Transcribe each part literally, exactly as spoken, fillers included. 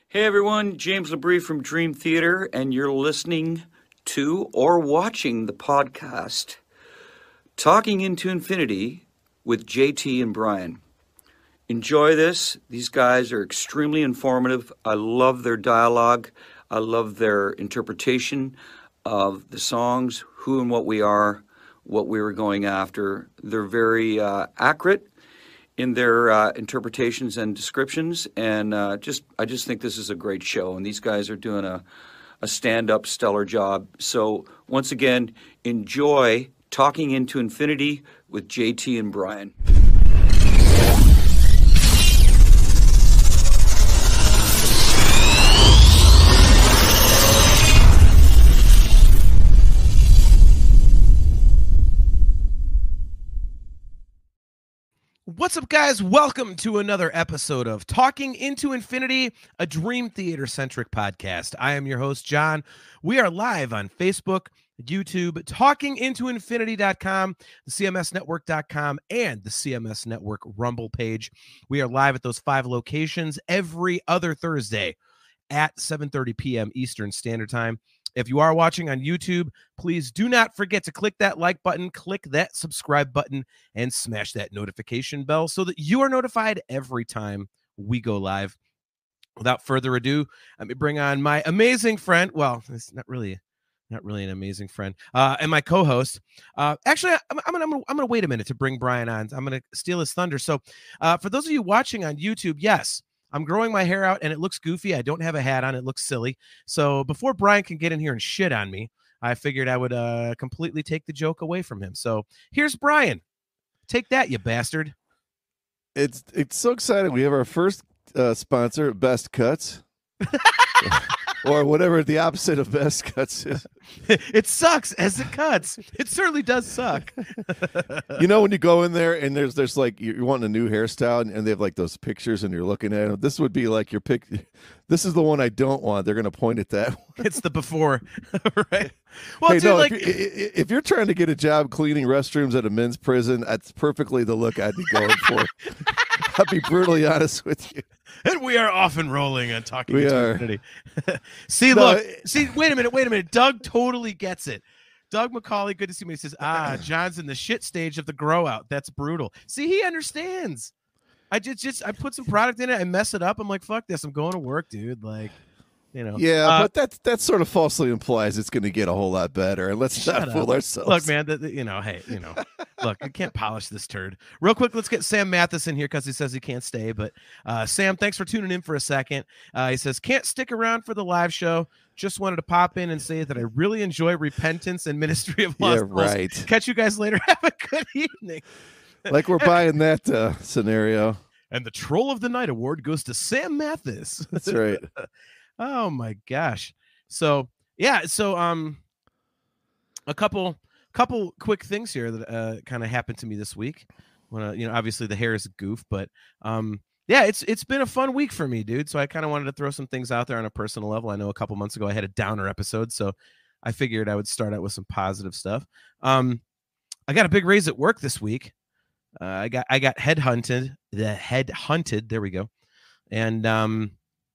Hey everyone, James Labrie from Dream Theater, and you're listening to or watching the podcast Talking into Infinity with J T and Brian. Enjoy this. These guys are extremely informative. I love their dialogue. I love their interpretation of the songs, who and what we are, what we were going after. They're very uh, accurate in their uh, interpretations and descriptions, and uh, just I just think this is a great show, and these guys are doing a, a stand-up stellar job. So once again, enjoy Talking into Infinity with J T and Brian. What's up, guys? Welcome to another episode of Talking into Infinity, a Dream Theater-centric podcast. I am your host, John. We are live on Facebook, YouTube, talking into infinity dot com, the C M S network dot com, and the C M S Network Rumble page. We are live at those five locations every other Thursday at seven thirty p.m. Eastern Standard Time. If you are watching on YouTube, please do not forget to click that like button, click that subscribe button, and smash that notification bell so that you are notified every time we go live. Without further ado, let me bring on my amazing friend. Well, it's not really, not really an amazing friend, uh, and my co-host. Uh, actually, I'm, I'm gonna, I'm gonna, I'm gonna wait a minute to bring Brian on. I'm gonna steal his thunder. So, uh, for those of you watching on YouTube, yes, I'm growing my hair out and it looks goofy. I don't have a hat on. It looks silly. So before Brian can get in here and shit on me, I figured I would uh, completely take the joke away from him. So here's Brian. Take that, you bastard. It's it's so exciting. We have our first uh, sponsor, Best Cuts. Or whatever the opposite of Best Cuts is. It sucks as it cuts. It certainly does suck. You know, when you go in there and there's there's like you're wanting a new hairstyle and, and they have like those pictures and you're looking at them. This would be like your pick. This is the one I don't want. They're going to point at that one. It's the before, right? Well, hey, dude, no, like if, you're, if you're trying to get a job cleaning restrooms at a men's prison, that's perfectly the look I'd be going for. I'll be brutally honest with you. And we are off and rolling and talking We into are. infinity. see, No, look, it- see, wait a minute, wait a minute. Doug totally gets it. Doug McCauley, good to see me. He says, ah, John's in the shit stage of the grow out. That's brutal. See, he understands. I just, just I put some product in it. I mess it up. I'm like, fuck this. I'm going to work, dude. Like, you know. Yeah, Uh, but that that sort of falsely implies it's going to get a whole lot better. And let's Shut not fool up. ourselves. Look, man, the, the- you know, hey, you know, look, I can't polish this turd. Real quick, let's get Sam Mathis in here because he says he can't stay. But uh, Sam, thanks for tuning in for a second. Uh, he says, can't stick around for the live show. Just wanted to pop in and say that I really enjoy Repentance and Ministry of Lost Yeah, Souls. right. Catch you guys later. Have a good evening. Like we're buying that uh, scenario. And the Troll of the Night Award goes to Sam Mathis. That's right. Oh my gosh. So yeah, so um a couple couple quick things here that uh kind of happened to me this week. When uh, you know, obviously the hair is a goof, but um yeah, it's it's been a fun week for me, dude. So I kind of wanted to throw some things out there on a personal level. I know a couple months ago I had a downer episode, so I figured I would start out with some positive stuff. Um I got a big raise at work this week. Uh, I got I got headhunted, the head hunted, there we go. And um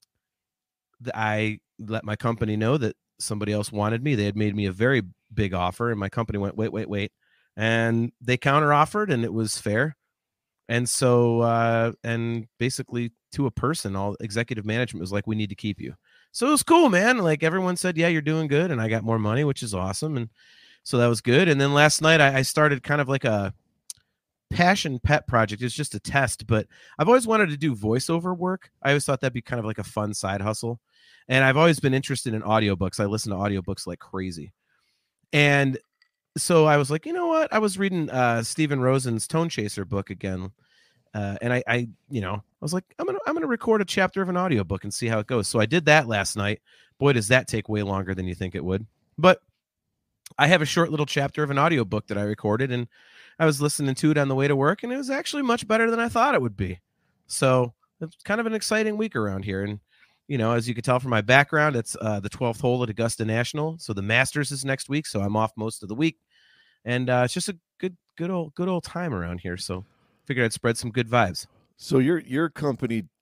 I let my company know that somebody else wanted me. They had made me a very big offer, and my company went, wait, wait, wait. And they counter offered, and it was fair. And so, uh, and basically to a person, all executive management was like, we need to keep you. So it was cool, man. Like everyone said, yeah, you're doing good. And I got more money, which is awesome. And so that was good. And then last night I, I started kind of like a passion pet project. It's just a test, but I've always wanted to do voiceover work. I always thought that'd be kind of like a fun side hustle. And I've always been interested in audiobooks. I listen to audiobooks like crazy. And so I was like, you know what? I was reading uh, Stephen Rosen's Tone Chaser book again. Uh, and I, I, you know, I was like, I'm going to, I'm going to record a chapter of an audiobook and see how it goes. So I did that last night. Boy, does that take way longer than you think it would. But I have a short little chapter of an audiobook that I recorded, and I was listening to it on the way to work, and it was actually much better than I thought it would be. So it's kind of an exciting week around here. And, you know, as you can tell from my background, it's uh, the twelfth hole at Augusta National. So the Masters is next week. So I'm off most of the week. And uh, it's just a good, good old, good old time around here. So figured I'd spread some good vibes. So your your company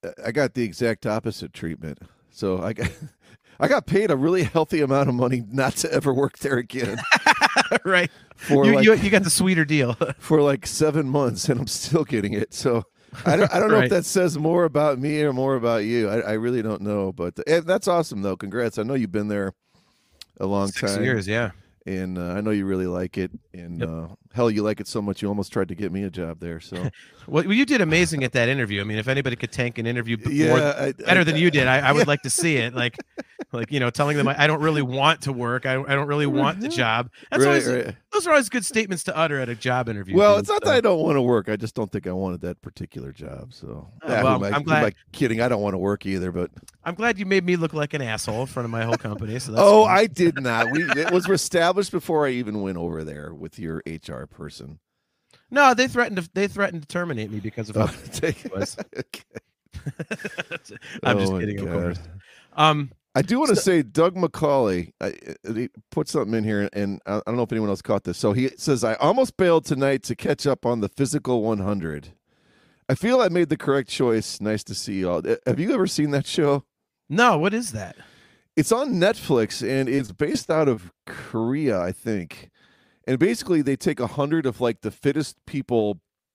I got the exact opposite treatment. So I got I got paid a really healthy amount of money not to ever work there again. Right. For you, like, you you got the sweeter deal. For like seven months, and I'm still getting it. So I don't I don't know Right. if that says more about me or more about you. I, I really don't know. But eh, that's awesome though. Congrats. I know you've been there a long Six time. years, yeah. And uh, I know you really like it. And Yep. uh, hell, you like it so much you almost tried to get me a job there. So Well, you did amazing at that interview. I mean, if anybody could tank an interview b- yeah, more, I, better I, than you did, I, I would like to see it. Like, like you know, telling them I, I don't really want to work. I, I don't really want the job. That's Right, always right. those are always good statements to utter at a job interview. Well, dude. it's not So- that I don't want to work. I just don't think I wanted that particular job. So Oh, yeah, well, who am I, I'm who am glad- I kidding? I don't want to work either. But I'm glad you made me look like an asshole in front of my whole company. So that's oh, good. I did not. We it was established before I even went over there with your H R person. no, they threatened to they threatened to terminate me because of Oh, how take- it was. okay. I'm Oh, just my kidding, of God. course. Um, I do want to So- say Doug McCauley I, he put something in here, and I, I don't know if anyone else caught this. So he says, I almost bailed tonight to catch up on the Physical one hundred. I feel I made the correct choice. Nice to see you all. Uh, Have you ever seen that show? no, what is that? It's on Netflix, and it's based out of Korea, I think. And basically, they take a hundred of like the fittest people,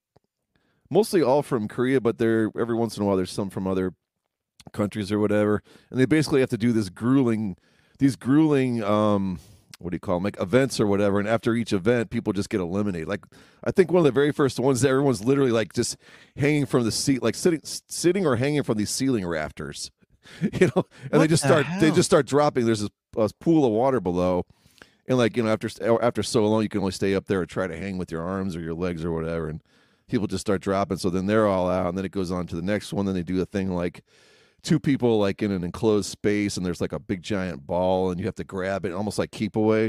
mostly all from Korea, but they're every once in a while there's some from other countries or whatever, and they basically have to do this grueling, these grueling, um, what do you call them, like events or whatever. And after each event, people just get eliminated. Like I think one of the very first ones, everyone's literally like just hanging from the seat, like sitting, sitting or hanging from these ceiling rafters, you know. And they What just the start, they hell? just start dropping. There's this uh, pool of water below. And like, you know, after after so long, you can only stay up there and try to hang with your arms or your legs or whatever. And people just start dropping. So then they're all out. And then it goes on to the next one. Then they do a thing like two people like in an enclosed space, and there's like a big giant ball, and you have to grab it, almost like keep away.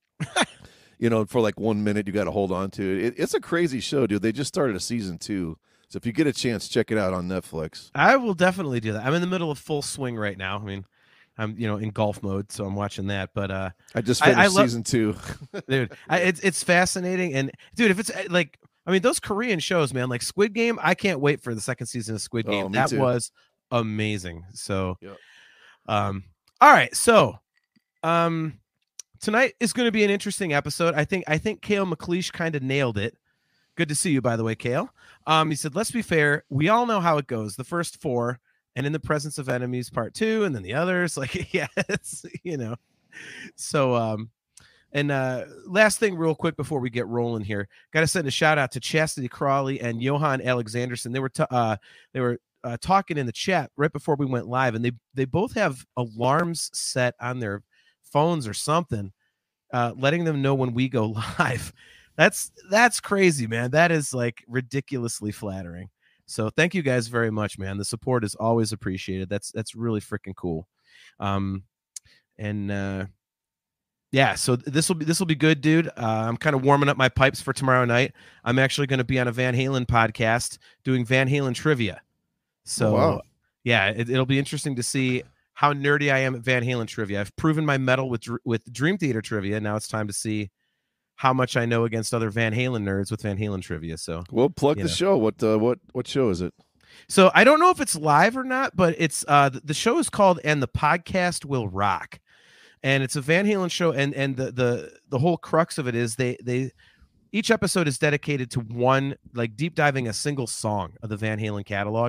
You know, for like one minute, you got to hold on to it. it. It's a crazy show, dude. They just started a season two. So if you get a chance, check it out on Netflix. I will definitely do that. I'm in the middle of full swing right now. I mean, I'm you know in golf mode, so I'm watching that. But uh, I just I- I finished lo- season two. dude, I, it's it's fascinating. And dude, if it's uh, like, I mean, those Korean shows, man, like Squid Game. I can't wait for the second season of Squid Oh, Game. me that too. was amazing. So, Yep. um, all right, so, um, tonight is going to be an interesting episode. I think I think Kale McLeish kind of nailed it. Good to see you, by the way, Kale. Um, he said, "Let's be fair. We all know how it goes. The first four, and in the presence of enemies, part two, and then the others. Like, yeah, it's you know. So, um, and uh, last thing, real quick before we get rolling here, got to send a shout out to Chastity Crawley and Johan Alexanderson. They were t- uh, they were uh, talking in the chat right before we went live, and they they both have alarms set on their phones or something, uh, letting them know when we go live. That's that's crazy, man. That is like ridiculously flattering. So thank you guys very much, man. The support is always appreciated. That's that's really freaking cool. Um, and uh, yeah, so this will be this will be good, dude. Uh, I'm kind of warming up my pipes for tomorrow night. I'm actually going to be on a Van Halen podcast doing Van Halen trivia. So Oh, wow. yeah, it, it'll be interesting to see how nerdy I am at Van Halen trivia. I've proven my mettle with Dr- with Dream Theater trivia. Now it's time to see how much I know against other Van Halen nerds with Van Halen trivia. So, Well, plug You the know. show. What uh, what what show is it? so I don't know if it's live or not, but it's uh the, the show is called "And the Podcast Will Rock," and it's a Van Halen show. And and the the the whole crux of it is they they each episode is dedicated to one, like deep diving a single song of the Van Halen catalog.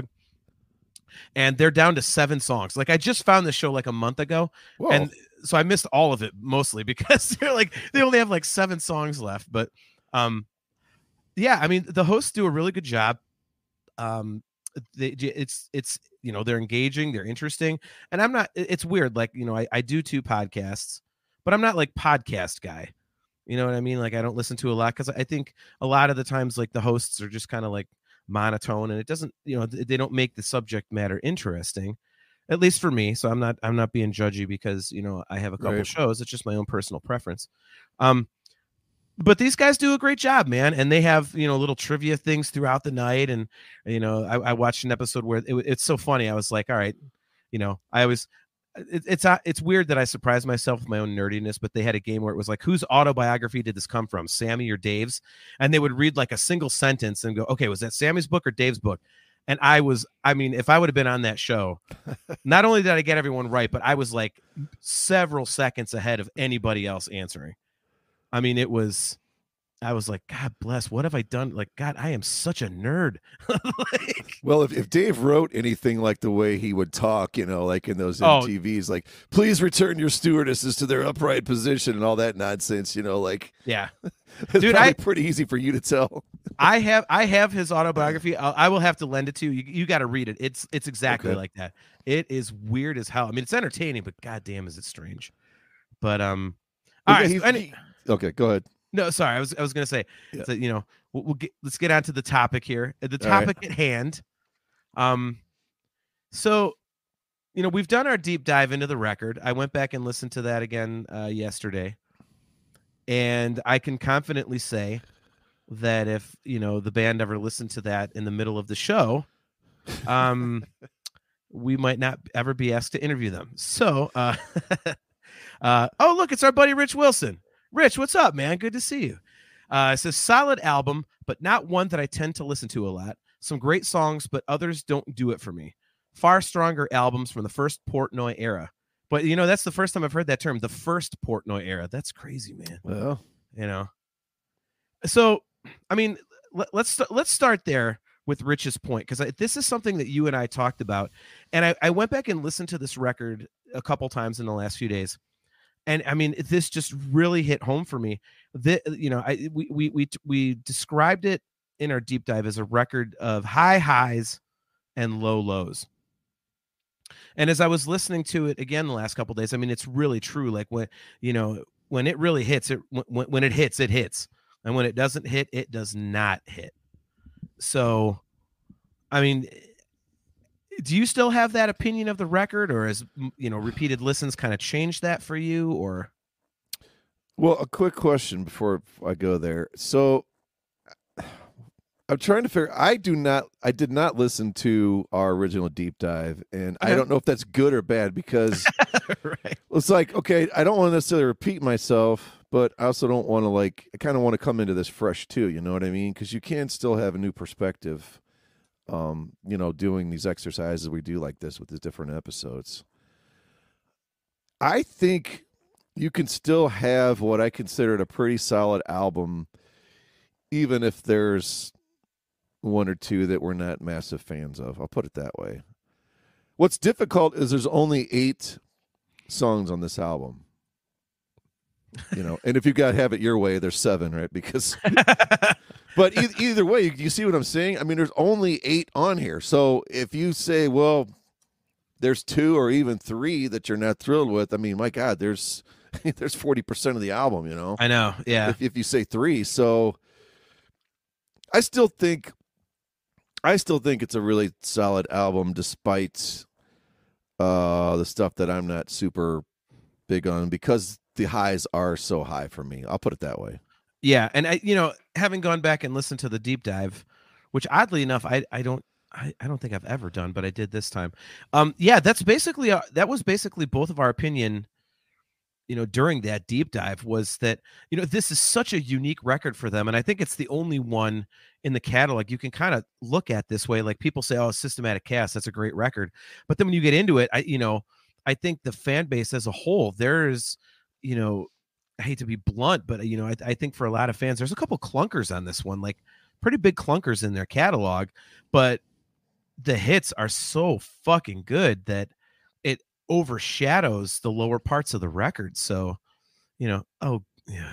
And they're down to seven songs. Like I just found this show like a month ago, Whoa. and so I missed all of it mostly because they're like they only have like seven songs left. But um, yeah, I mean the hosts do a really good job. Um, they it's it's you know they're engaging, they're interesting, and I'm not. It's weird, like you know I I do two podcasts, but I'm not like podcast guy. You know what I mean? Like I don't listen to a lot because I think a lot of the times like the hosts are just kind of like monotone, and it doesn't you know they don't make the subject matter interesting, at least for me. So I'm not I'm not being judgy because you know I have a couple Right. shows. It's just my own personal preference. Um, but these guys do a great job, man, and they have you know little trivia things throughout the night. And you know I, I watched an episode where it, it's so funny. I was like, all right, you know I was. It, it's uh, it's weird that I surprised myself with my own nerdiness, but they had a game where it was like, whose autobiography did this come from, Sammy or Dave's? And they would read like a single sentence and go, okay, was that Sammy's book or Dave's book? And I was, I mean, if I would have been on that show, not only did I get everyone right, but I was like several seconds ahead of anybody else answering. I mean, it was, I was like, God bless, what have I done? Like, God, I am such a nerd. Like, well, if, if Dave wrote anything like the way he would talk, you know, like in those Oh. M T Vs, like, please return your stewardesses to their upright position and all that nonsense, you know, like, yeah. it's Dude, probably I- pretty easy for you to tell. I have I have his autobiography. I'll, I will have to lend it to you. You, you got to read it. It's it's exactly Okay. like that. It is weird as hell. I mean, it's entertaining, but goddamn, is it strange. But um, all Yeah, right. he- so any, he- okay, go ahead. no, sorry. I was I was gonna say Yeah. that you know we'll, we'll get let's get on to the topic here. The All right. topic at hand. Um, so you know we've done our deep dive into the record. I went back and listened to that again uh, yesterday, and I can confidently say that if you know the band ever listened to that in the middle of the show, um, we might not ever be asked to interview them. So, uh, uh, oh look, it's our buddy Rich Wilson. Rich, what's up, man? Good to see you. Uh, it says solid album, but not one that I tend to listen to a lot. Some great songs, but others don't do it for me. Far stronger albums from the first Portnoy era. But you know that's the first time I've heard that term, the first Portnoy era. That's crazy, man. Well, You know. So, I mean, let, let's st- let's start there with Rich's point, because this is something that you and I talked about, and I, I went back and listened to this record a couple times in the last few days, and I mean, this just really hit home for me. The, you know, I we we we we described it in our deep dive as a record of high highs and low lows. And as I was listening to it again the last couple of days, I mean, it's really true. Like when you know when it really hits, it when, when it hits, it hits. And when it doesn't hit, it does not hit. So, I mean, do you still have that opinion of the record, or has, you know, repeated listens kind of changed that for you, or? well, a quick question before I go there. So, I'm trying to figure. I do not. I did not listen to our original deep dive, and I Okay. don't know if that's good or bad because Right. it's like, okay, I don't want to necessarily repeat myself, but I also don't want to like. I kind of want to come into this fresh too. You know what I mean? Because you can still have a new perspective. Um, you know, doing these exercises we do like this with the different episodes. I think you can still have what I considered a pretty solid album, even if there's one or two that we're not massive fans of. I'll put it that way. What's difficult is there's only eight songs on this album. You know, and if you got Have It Your Way, there's seven, right? Because, but e- either way, you, you see what I'm saying? I mean, there's only eight on here. So if you say, well, there's two or even three that you're not thrilled with, I mean, my God, there's there's forty percent of the album, you know? I know. Yeah. If, if you say three. So I still think I still think it's a really solid album despite uh the stuff that I'm not super big on, because the highs are so high for me. I'll put it that way. Yeah. And I, you know, having gone back and listened to the deep dive, which oddly enough, I, I don't, I, I don't think I've ever done, but I did this time. Um, yeah, that's basically, uh, that was basically both of our opinion, you know, during that deep dive, was that, you know, this is such a unique record for them. And I think it's the only one in the catalog you can kind of look at this way. Like people say, oh, Systematic Chaos, that's a great record. But then when you get into it, I, you know, I think the fan base as a whole, there's, you know, I hate to be blunt, but, you know, I, I think for a lot of fans, there's a couple clunkers on this one, like pretty big clunkers in their catalog, but the hits are so fucking good that it overshadows the lower parts of the record. So, you know, oh, yeah.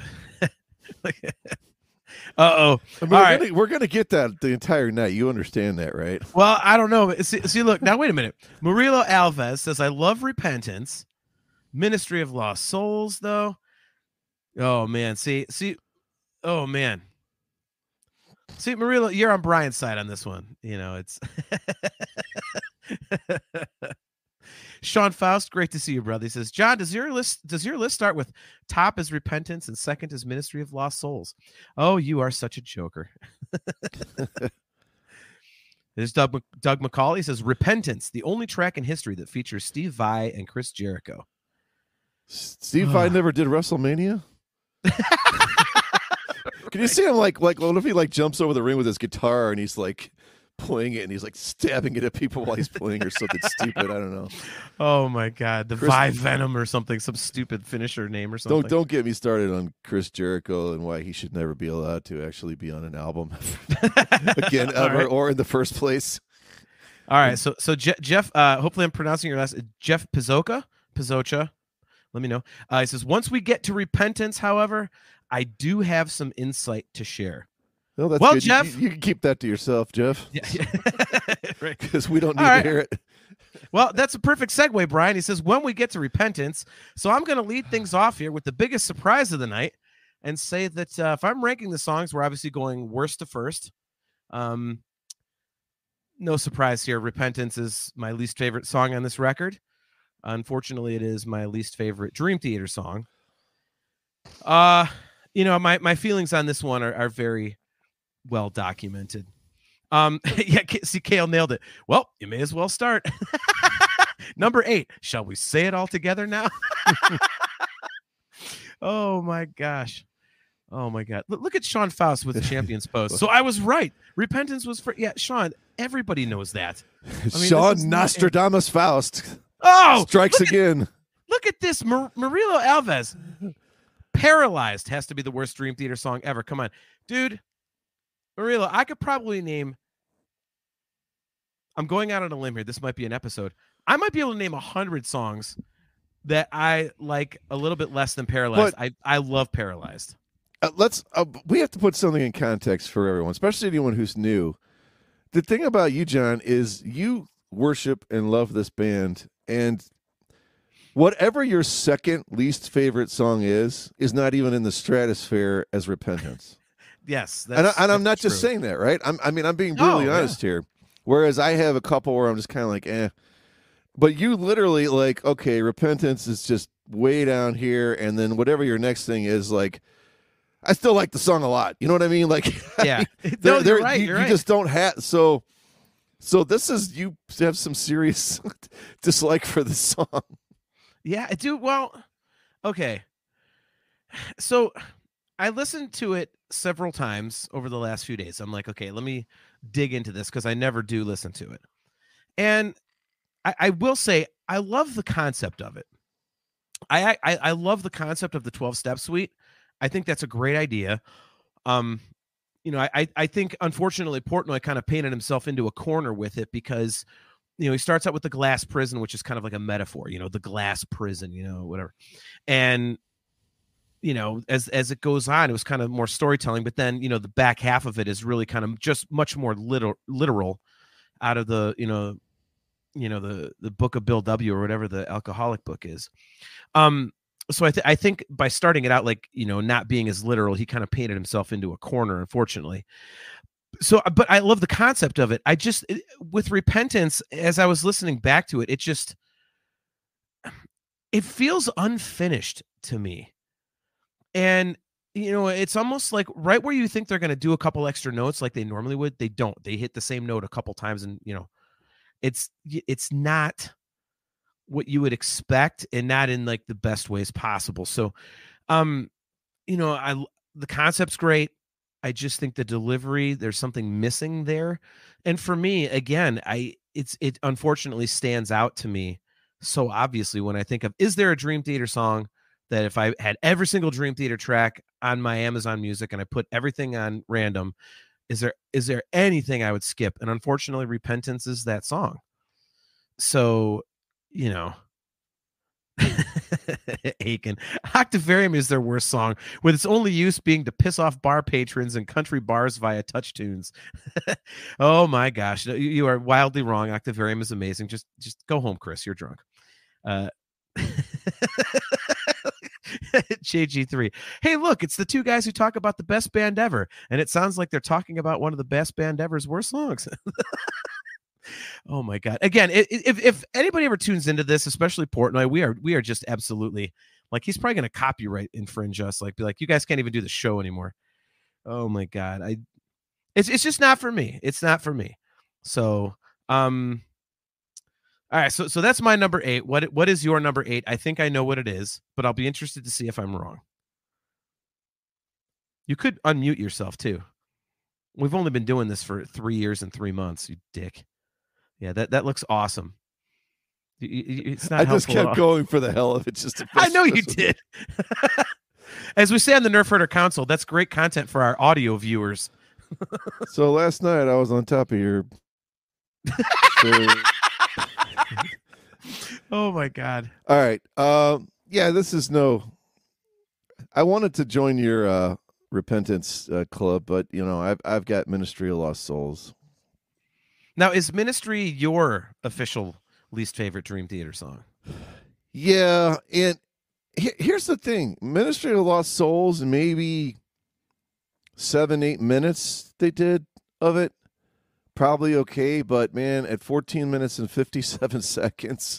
Uh-oh. I mean, All we're, right. gonna, we're gonna get that the entire night. You understand that, right? Well, I don't know. See, see, look, now wait a minute. Murillo Alves says, I love Repentance. Ministry of Lost Souls, though. Oh, man. See, see, oh, man. See, Murillo, you're on Brian's side on this one. You know, it's Sean Faust, great to see you, brother. He says, John, does your list does your list start with top is Repentance and second is Ministry of Lost Souls? Oh, you are such a joker. There's Doug, Doug McCauley. He says, Repentance, the only track in history that features Steve Vai and Chris Jericho. Steve Vai never did WrestleMania. Can you see him like like what if he like jumps over the ring with his guitar and he's like playing it, and he's like stabbing it at people while he's playing or something stupid. I don't know. Oh my God, the Chris- Vi Venom or something, some stupid finisher name or something. Don't don't get me started on Chris Jericho and why he should never be allowed to actually be on an album again ever right. or in the first place. All right, so so Je- Jeff, uh, hopefully I'm pronouncing your last. Jeff Pizzocha, Pizzocha. Let me know. Uh, he says, once we get to repentance, however, I do have some insight to share. No, that's Well, good. You- Jeff- you, you can keep that to yourself, Jeff, Yeah, right. because we don't need All right. to hear it. Well, that's a perfect segue, Brian. He says, when we get to repentance, so I'm going to lead things off here with the biggest surprise of the night and say that uh, if I'm ranking the songs, we're obviously going worst to first. Um, no surprise here. Repentance is my least favorite song on this record. Unfortunately, it is my least favorite Dream Theater song. Uh, you know, my, my feelings on this one are, are very well documented. Um, yeah, see, Kale nailed it. Well, you may as well start. Number eight. Shall we say it all together now? Oh my gosh. Oh my God. Look, look at Sean Faust with the Champions Post. So I was right. Repentance was for, yeah, Sean, everybody knows that. I mean, Sean Nostradamus Faust Oh, strikes look again. At, look at this. Mar- Murilo Alves. Paralyzed has to be the worst Dream Theater song ever. Come on, dude. Murilo, I could probably name, I'm going out on a limb here. This might be an episode. I might be able to name a hundred songs that I like a little bit less than Paralyzed. But, I, I love Paralyzed. Uh, let's. Uh, we have to put something in context for everyone, especially anyone who's new. The thing about you, John, is you worship and love this band, and whatever your second least favorite song is, is not even in the stratosphere as Repentance. Yes, and, I, and I'm not true. just saying that, right? I'm, I mean, I'm being brutally Oh, yeah. honest here. Whereas I have a couple where I'm just kind of like, eh. But you literally like, okay, Repentance is just way down here, and then whatever your next thing is, like, I still like the song a lot. You know what I mean? Like, Yeah. they're, No, they're, you're right, you, you're you right. just don't have so. So this is you have some serious dislike for the song. Yeah, I do. Well, okay. So I listened to it several times over the last few days. I'm like, okay, let me dig into this because I never do listen to it. And I, I will say, I love the concept of it. I, I I love the concept of the twelve-step suite. I think that's a great idea. Um, you know, I I think unfortunately Portnoy kind of painted himself into a corner with it because, you know, he starts out with the glass prison, which is kind of like a metaphor, you know, the glass prison, you know, whatever. And, you know, as as it goes on, it was kind of more storytelling, but then, you know, the back half of it is really kind of just much more literal, literal out of the, you know, you know, the the book of Bill W. or whatever the alcoholic book is. Um, so I, th- I think by starting it out like, you know, not being as literal, he kind of painted himself into a corner, unfortunately. So, but I love the concept of it. I just, it, with Repentance, as I was listening back to it, it just, it feels unfinished to me. And, you know, it's almost like right where you think they're going to do a couple extra notes like they normally would, they don't. They hit the same note a couple times and, you know, it's, it's not what you would expect and not in like the best ways possible. So, um, you know, I, the concept's great. I just think the delivery, there's something missing there. And for me, again, I, it's, it unfortunately stands out to me so obviously when I think of, is there a Dream Theater song that if I had every single Dream Theater track on my Amazon Music and I put everything on random, is there, is there anything I would skip? And unfortunately Repentance is that song. So, you know, Aiken. Octavarium is their worst song, with its only use being to piss off bar patrons and country bars via touch tunes. Oh my gosh, you, you are wildly wrong. Octavarium is amazing. Just, just go home, Chris. You're drunk. Uh, J G three. Hey, look, it's the two guys who talk about the best band ever, and it sounds like they're talking about one of the best band ever's worst songs. Oh my God! Again, if if anybody ever tunes into this, especially Portnoy, we are we are just absolutely like he's probably going to copyright infringe us. Like, be like, you guys can't even do the show anymore. Oh my God! I it's it's just not for me. It's not for me. So, um, all right. So so that's my number eight. What what is your number eight? I think I know what it is, but I'll be interested to see if I'm wrong. You could unmute yourself too. We've only been doing this for three years and three months, you dick. Yeah, that, that looks awesome. It's not I just kept going for the hell of it. Just to I know you did. As we say on the Nerf Herder Council, that's great content for our audio viewers. So last night I was on top of your. so... Oh my God! All right, um, yeah, this is no. I wanted to join your uh, repentance uh, club, but you know, I've I've got Ministry of Lost Souls. Now, is Ministry your official least favorite Dream Theater song? Yeah, and he- here's the thing: Ministry of Lost Souls, maybe seven, eight minutes they did of it, probably okay. But man, at fourteen minutes and fifty-seven seconds,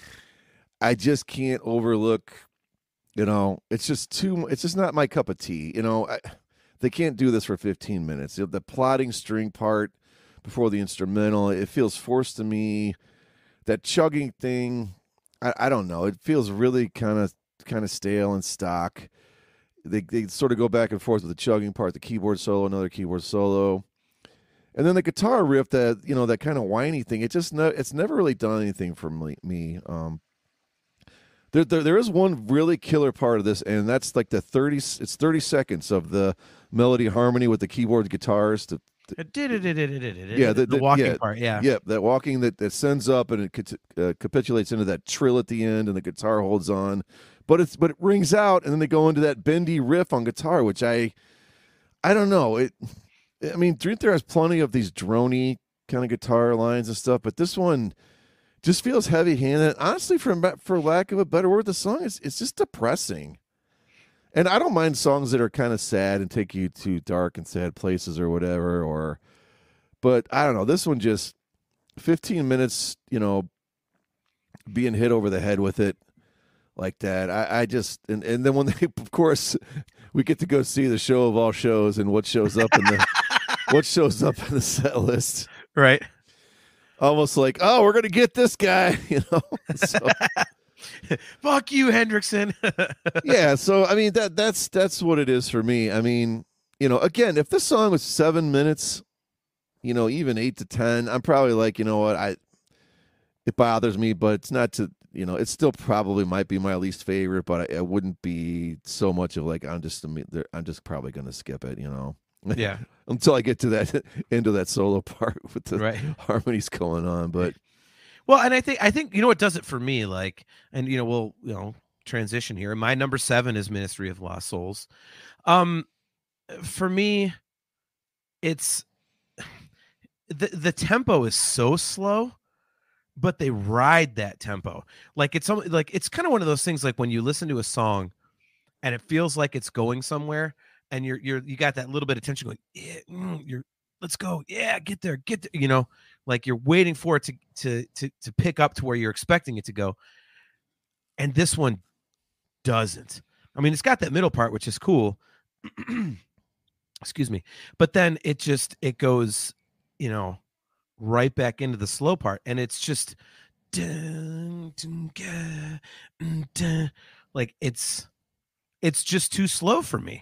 I just can't overlook. You know, it's just too. It's just not my cup of tea. You know, I, they can't do this for fifteen minutes. The, the plotting string part before the instrumental, it feels forced to me. That chugging thing, I, I don't know. It feels really kind of kind of stale and stock. They they sort of go back and forth with the chugging part, the keyboard solo, another keyboard solo, and then the guitar riff. That you know that kind of whiny thing. It just no, it's never really done anything for me. Um, there, there there is one really killer part of this, and that's like the thirty. It's thirty seconds of the melody harmony with the keyboard guitars. To, Yeah, yeah, the, the, the walking yeah, part, yeah, yeah, that walking that, that sends up and it uh, capitulates into that trill at the end, and the guitar holds on, but it's but it rings out, and then they go into that bendy riff on guitar, which I, I don't know. It, I mean, Dream Theater has plenty of these drony kind of guitar lines and stuff, but this one just feels heavy-handed. Honestly, for for lack of a better word, the song is it's just depressing. And I don't mind songs that are kind of sad and take you to dark and sad places or whatever, or, but I don't know. This one just fifteen minutes, you know, being hit over the head with it like that. I, I just, and, and then when they, of course, we get to go see the show of all shows and what shows up in the, what shows up in the set list. Right. Almost like, oh, we're going to get this guy, you know? So. Fuck you, Hendrickson. Yeah, so I mean that that's that's what it is for me. I mean, you know, again, if this song was seven minutes, you know, even eight to ten, I'm probably like, you know what, I it bothers me, but it's not to, you know, it still probably might be my least favorite, but I, it wouldn't be so much of like I'm just I'm just probably gonna skip it, you know. Yeah. Until I get to that into that solo part with the right. harmonies going on, but. Well, and I think I think you know what does it for me, like, and you know we'll you know transition here. My number seven is Ministry of Lost Souls. Um, for me, it's the the tempo is so slow, but they ride that tempo. Like it's like it's kind of one of those things like when you listen to a song, and it feels like it's going somewhere, and you're you're you got that little bit of tension going. Yeah, mm, you're let's go. Yeah, get there, get there. You know. Like you're waiting for it to, to to to pick up to where you're expecting it to go. And this one doesn't. I mean, it's got that middle part, which is cool. Excuse me. But then it just, it goes, you know, right back into the slow part. And it's just, dun, dun, dun, dun, like it's, it's just too slow for me.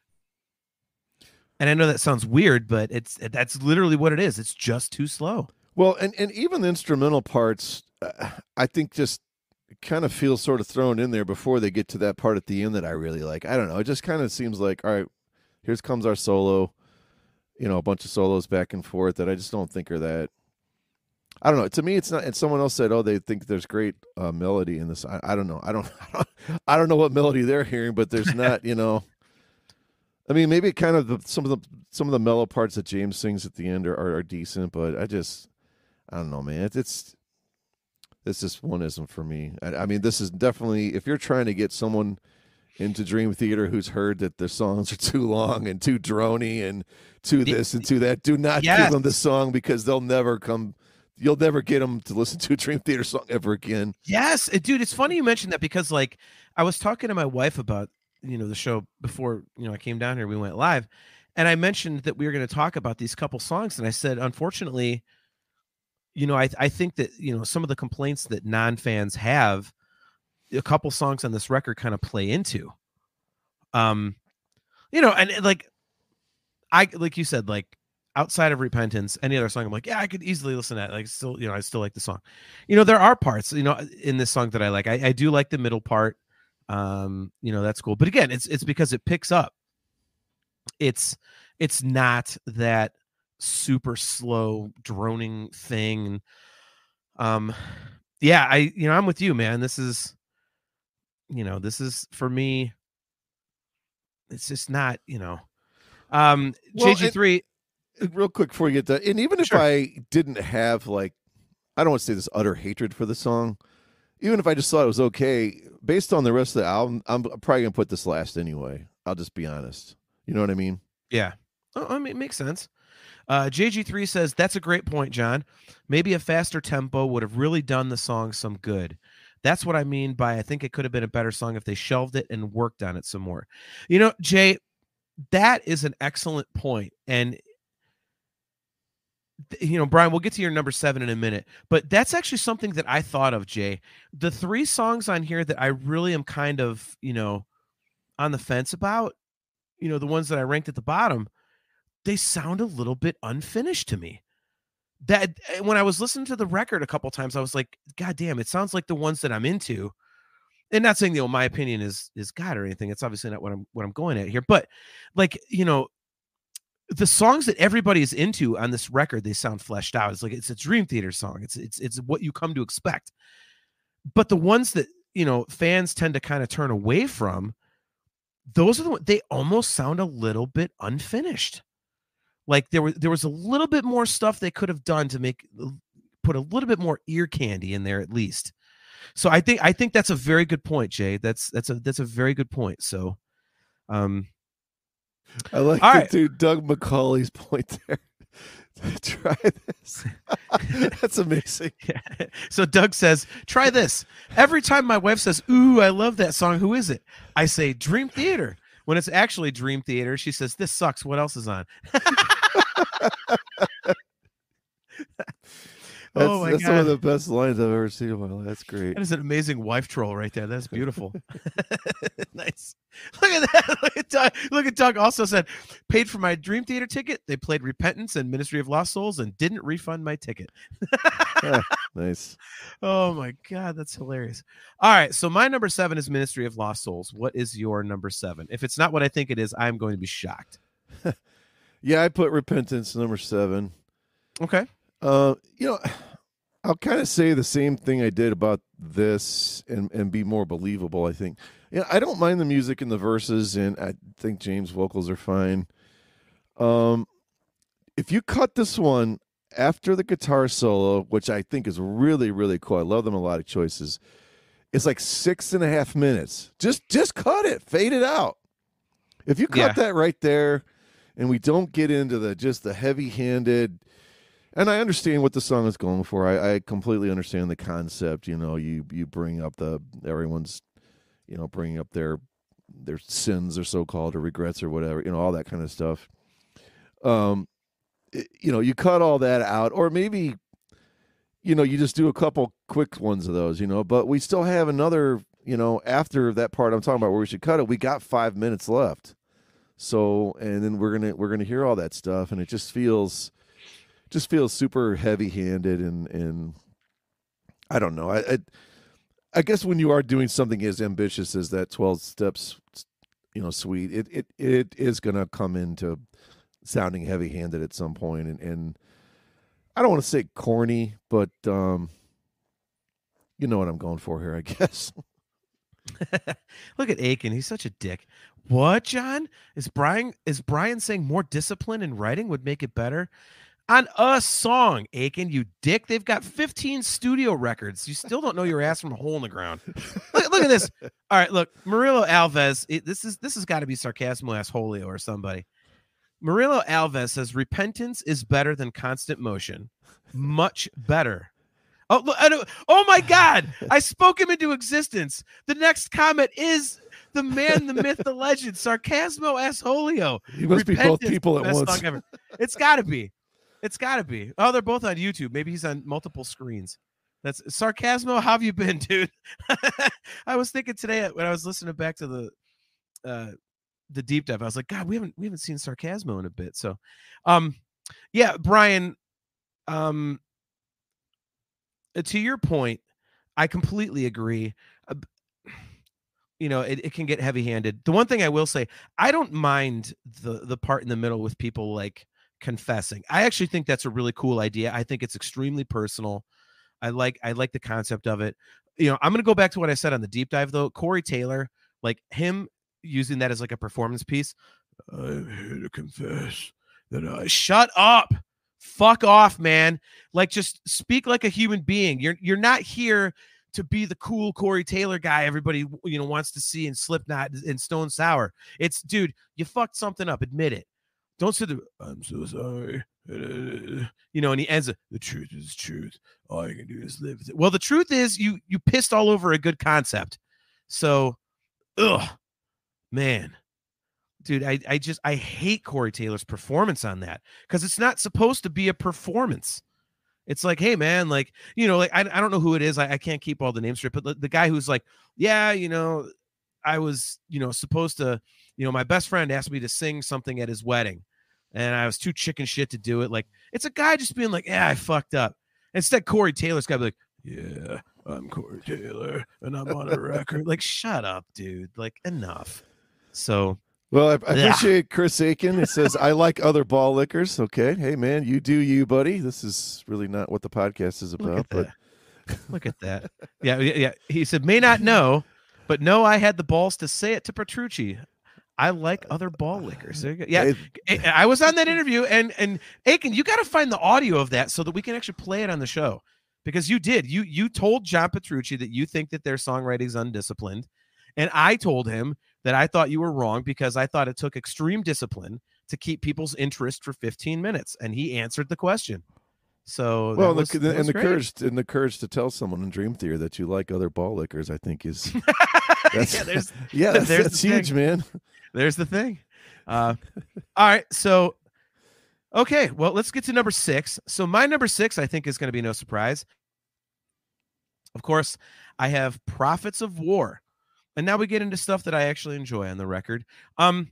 And I know that sounds weird, but it's that's literally what it is. It's just too slow. Well, and, and even the instrumental parts, uh, I think just kind of feel sort of thrown in there before they get to that part at the end that I really like. I don't know. It just kind of seems like, all right, here comes our solo, you know, a bunch of solos back and forth that I just don't think are that. I don't know. To me, it's not. And someone else said, "Oh, they think there's great uh, melody in this." I, I don't know. I don't. I don't. I don't know what melody they're hearing, but there's not. You know. I mean, maybe kind of the, some of the some of the mellow parts that James sings at the end are, are, are decent, but I just, I don't know, man. It's it's, it's just one ism for me. I, I mean, this is definitely, if you're trying to get someone into Dream Theater who's heard that their songs are too long and too drony and too this and too that, do not yes. give them the song because they'll never come. You'll never get them to listen to a Dream Theater song ever again. Yes, dude. It's funny you mentioned that because, like, I was talking to my wife about. You know, the show before, you know, I came down here, we went live, and I mentioned that we were going to talk about these couple songs. And I said, unfortunately, you know, I, I think that, you know, some of the complaints that non-fans have, a couple songs on this record kind of play into, um, you know, and like, I, like you said, like outside of Repentance, any other song, I'm like, yeah, I could easily listen to that. Like, still, you know, I still like the song. You know, there are parts, you know, in this song that I like. I, I do like the middle part. Um, you know, that's cool. But again, it's it's because it picks up. It's it's not that super slow droning thing. Um, yeah, I you know, I'm with you, man. This is, you know, this is for me. It's just not, you know. Um, Well, J G three. And real quick before we get to, and even if Sure. I didn't have like, I don't want to say this utter hatred for the song, even if I just thought it was okay, based on the rest of the album, I'm probably gonna put this last anyway. I'll just be honest. You know what I mean? Yeah. Oh, I mean, it makes sense. Uh, J G three says, that's a great point, John. Maybe a faster tempo would have really done the song some good. That's what I mean by I think it could have been a better song if they shelved it and worked on it some more. You know, Jay, that is an excellent point. And, you know, Brian, we'll get to your number seven in a minute, but that's actually something that I thought of, Jay. The three songs on here that I really am kind of, you know, on the fence about, you know, the ones that I ranked at the bottom, they sound a little bit unfinished to me. That when I was listening to the record a couple times, I was like, God damn, it sounds like the ones that I'm into. And not saying, you know, my opinion is is God or anything. It's obviously not what I'm what I'm going at here. But like, you know, the songs that everybody is into on this record, they sound fleshed out. It's like it's a Dream Theater song. It's it's it's what you come to expect. But the ones that, you know, fans tend to kind of turn away from, those are the ones, they almost sound a little bit unfinished. Like there was there was a little bit more stuff they could have done to make put a little bit more ear candy in there at least. So I think I think that's a very good point, Jay. That's that's a that's a very good point. So um I like All to right. do Doug McCauley's point there. Try this. That's amazing. Yeah. So Doug says, try this. Every time my wife says, ooh, I love that song, who is it? I say Dream Theater. When it's actually Dream Theater, she says, this sucks. What else is on? That's, Oh my that's God. one of the best lines I've ever seen in my life. That's great. That is an amazing wife troll right there. That's beautiful. Nice. Look at that. Look at Doug. Look at Doug also said, paid for my Dream Theater ticket. They played Repentance and Ministry of Lost Souls and didn't refund my ticket. Yeah, nice. Oh my God, that's hilarious. All right, so my number seven is Ministry of Lost Souls. What is your number seven? If it's not what I think it is, I'm going to be shocked. Yeah, I put Repentance number seven. Okay. Uh, you know, I'll kind of say the same thing I did about this and, and be more believable, I think. Yeah, I don't mind the music and the verses, and I think James' vocals are fine. Um, if you cut this one after the guitar solo, which I think is really, really cool. I love the melodic choices. It's like six and a half minutes. Just just cut it. Fade it out. If you cut Yeah. that right there and we don't get into the just the heavy-handed, and I understand what the song is going for. I, I completely understand the concept. You know, you you bring up the everyone's, you know, bringing up their their sins or so-called or regrets or whatever. You know, all that kind of stuff. Um, it- you know, you cut all that out, or maybe, you know, you just do a couple quick ones of those. You know, but we still have another. You know, after that part I'm talking about where we should cut it, we got five minutes left. So, and then we're gonna we're gonna hear all that stuff, and it just feels. Just feels super heavy-handed, and and I don't know. I, I I guess when you are doing something as ambitious as that twelve steps, you know, suite, it it it is gonna come into sounding heavy-handed at some point, and and I don't want to say corny, but um, you know what I'm going for here, I guess. Look at Aiken. He's such a dick. What, John? Is Brian is Brian saying more discipline in writing would make it better? On a song, Aiken, you dick. They've got fifteen studio records. You still don't know your ass from a hole in the ground. Look, look at this. All right, look, Murillo Alves. It, this is this has got to be Sarcasmo Asholio or somebody. Murillo Alves says Repentance is better than Constant Motion. Much better. Oh, look, I don't, oh my God! I spoke him into existence. The next comment is the man, the myth, the legend, Sarcasmo Asholio. You must be both people at best once. song ever. It's got to be. It's got to be. Oh, they're both on YouTube. Maybe he's on multiple screens. That's Sarcasmo. How have you been, dude? I was thinking today when I was listening back to the uh, the deep dive. I was like, God, we haven't we haven't seen Sarcasmo in a bit. So, um, yeah, Brian, um, to your point, I completely agree. Uh, you know, it, it can get heavy-handed. The one thing I will say, I don't mind the the part in the middle with people like confessing. I actually think that's a really cool idea. I think it's extremely personal. I like I like the concept of it. You know, I'm going to go back to what I said on the deep dive, though. Corey Taylor, like him using that as like a performance piece. I'm here to confess that I shut up. Fuck off, man. Like, just speak like a human being. You're you're not here to be the cool Corey Taylor guy everybody, you know, wants to see in Slipknot and Stone Sour. It's, dude, you fucked something up. Admit it. Don't sit there. I'm so sorry. You know, and he ends it. The truth is truth. All you can do is live with it. Well, the truth is you you pissed all over a good concept. So, ugh, man. Dude, I, I just, I hate Corey Taylor's performance on that because it's not supposed to be a performance. It's like, hey, man, like, you know, like, I, I don't know who it is. I, I can't keep all the names straight, but the, the guy who's like, yeah, you know, I was, you know, supposed to, you know, my best friend asked me to sing something at his wedding and I was too chicken shit to do it. Like, it's a guy just being like, yeah, I fucked up. Instead, Corey Taylor's got to be like, yeah, I'm Corey Taylor and I'm on a record. Like, shut up, dude. Like, enough. So, well, I, I appreciate Chris Aiken. It says, I like other ball lickers. Okay. Hey, man, you do you, buddy. This is really not what the podcast is about. Look at but that. Look at that. Yeah, yeah, yeah. He said, may not know, but no, I had the balls to say it to Petrucci. I like other ball lickers. There you go. Yeah, It- I was on that interview, and and Aiken, you got to find the audio of that so that we can actually play it on the show, because you did. You you told John Petrucci that you think that their songwriting is undisciplined, and I told him that I thought you were wrong because I thought it took extreme discipline to keep people's interest for fifteen minutes, and he answered the question. So well, that was, the, that was and the great. courage and the courage to tell someone in Dream Theater that you like other ball lickers, I think is that's, yeah, there's yeah, that's, there's that's the huge, thing. man. There's the thing. Uh, all right, so okay, well, let's get to number six. So my number six, I think, is going to be no surprise. Of course, I have Prophets of War. And now we get into stuff that I actually enjoy on the record. Um,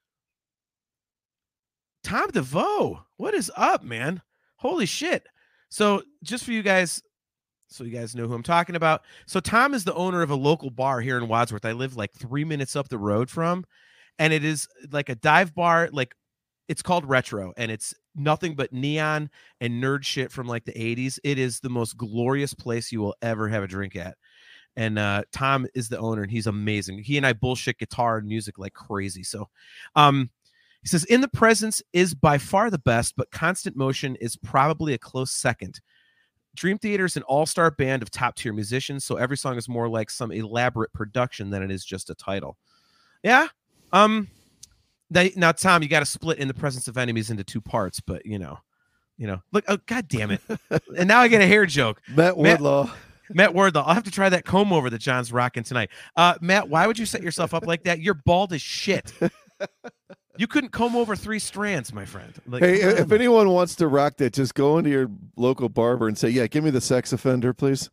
Tom DeVoe, what is up, man? Holy shit. So just for you guys, so you guys know who I'm talking about. So Tom is the owner of a local bar here in Wadsworth. I live like three minutes up the road from, and it is like a dive bar. Like, it's called Retro, and it's nothing but neon and nerd shit from like the eighties. It is the most glorious place you will ever have a drink at. And uh, Tom is the owner, and he's amazing. He and I bullshit guitar and music like crazy. So um, he says, in the Presence is by far the best, but Constant Motion is probably a close second. Dream Theater is an all-star band of top-tier musicians, so every song is more like some elaborate production than it is just a title. Yeah. Um. They, now, Tom, you got to split In the Presence of Enemies into two parts, but, you know, you know, look, oh, God damn it. And now I get a hair joke. Matt Wardlaw. Matt, Matt Wardlaw. I'll have to try that comb over that John's rocking tonight. Uh, Matt, why would you set yourself up like that? You're bald as shit. You couldn't comb over three strands, my friend. Like, Hey, come if on. anyone wants to rock that, just go into your local barber and say, yeah, give me the sex offender, please.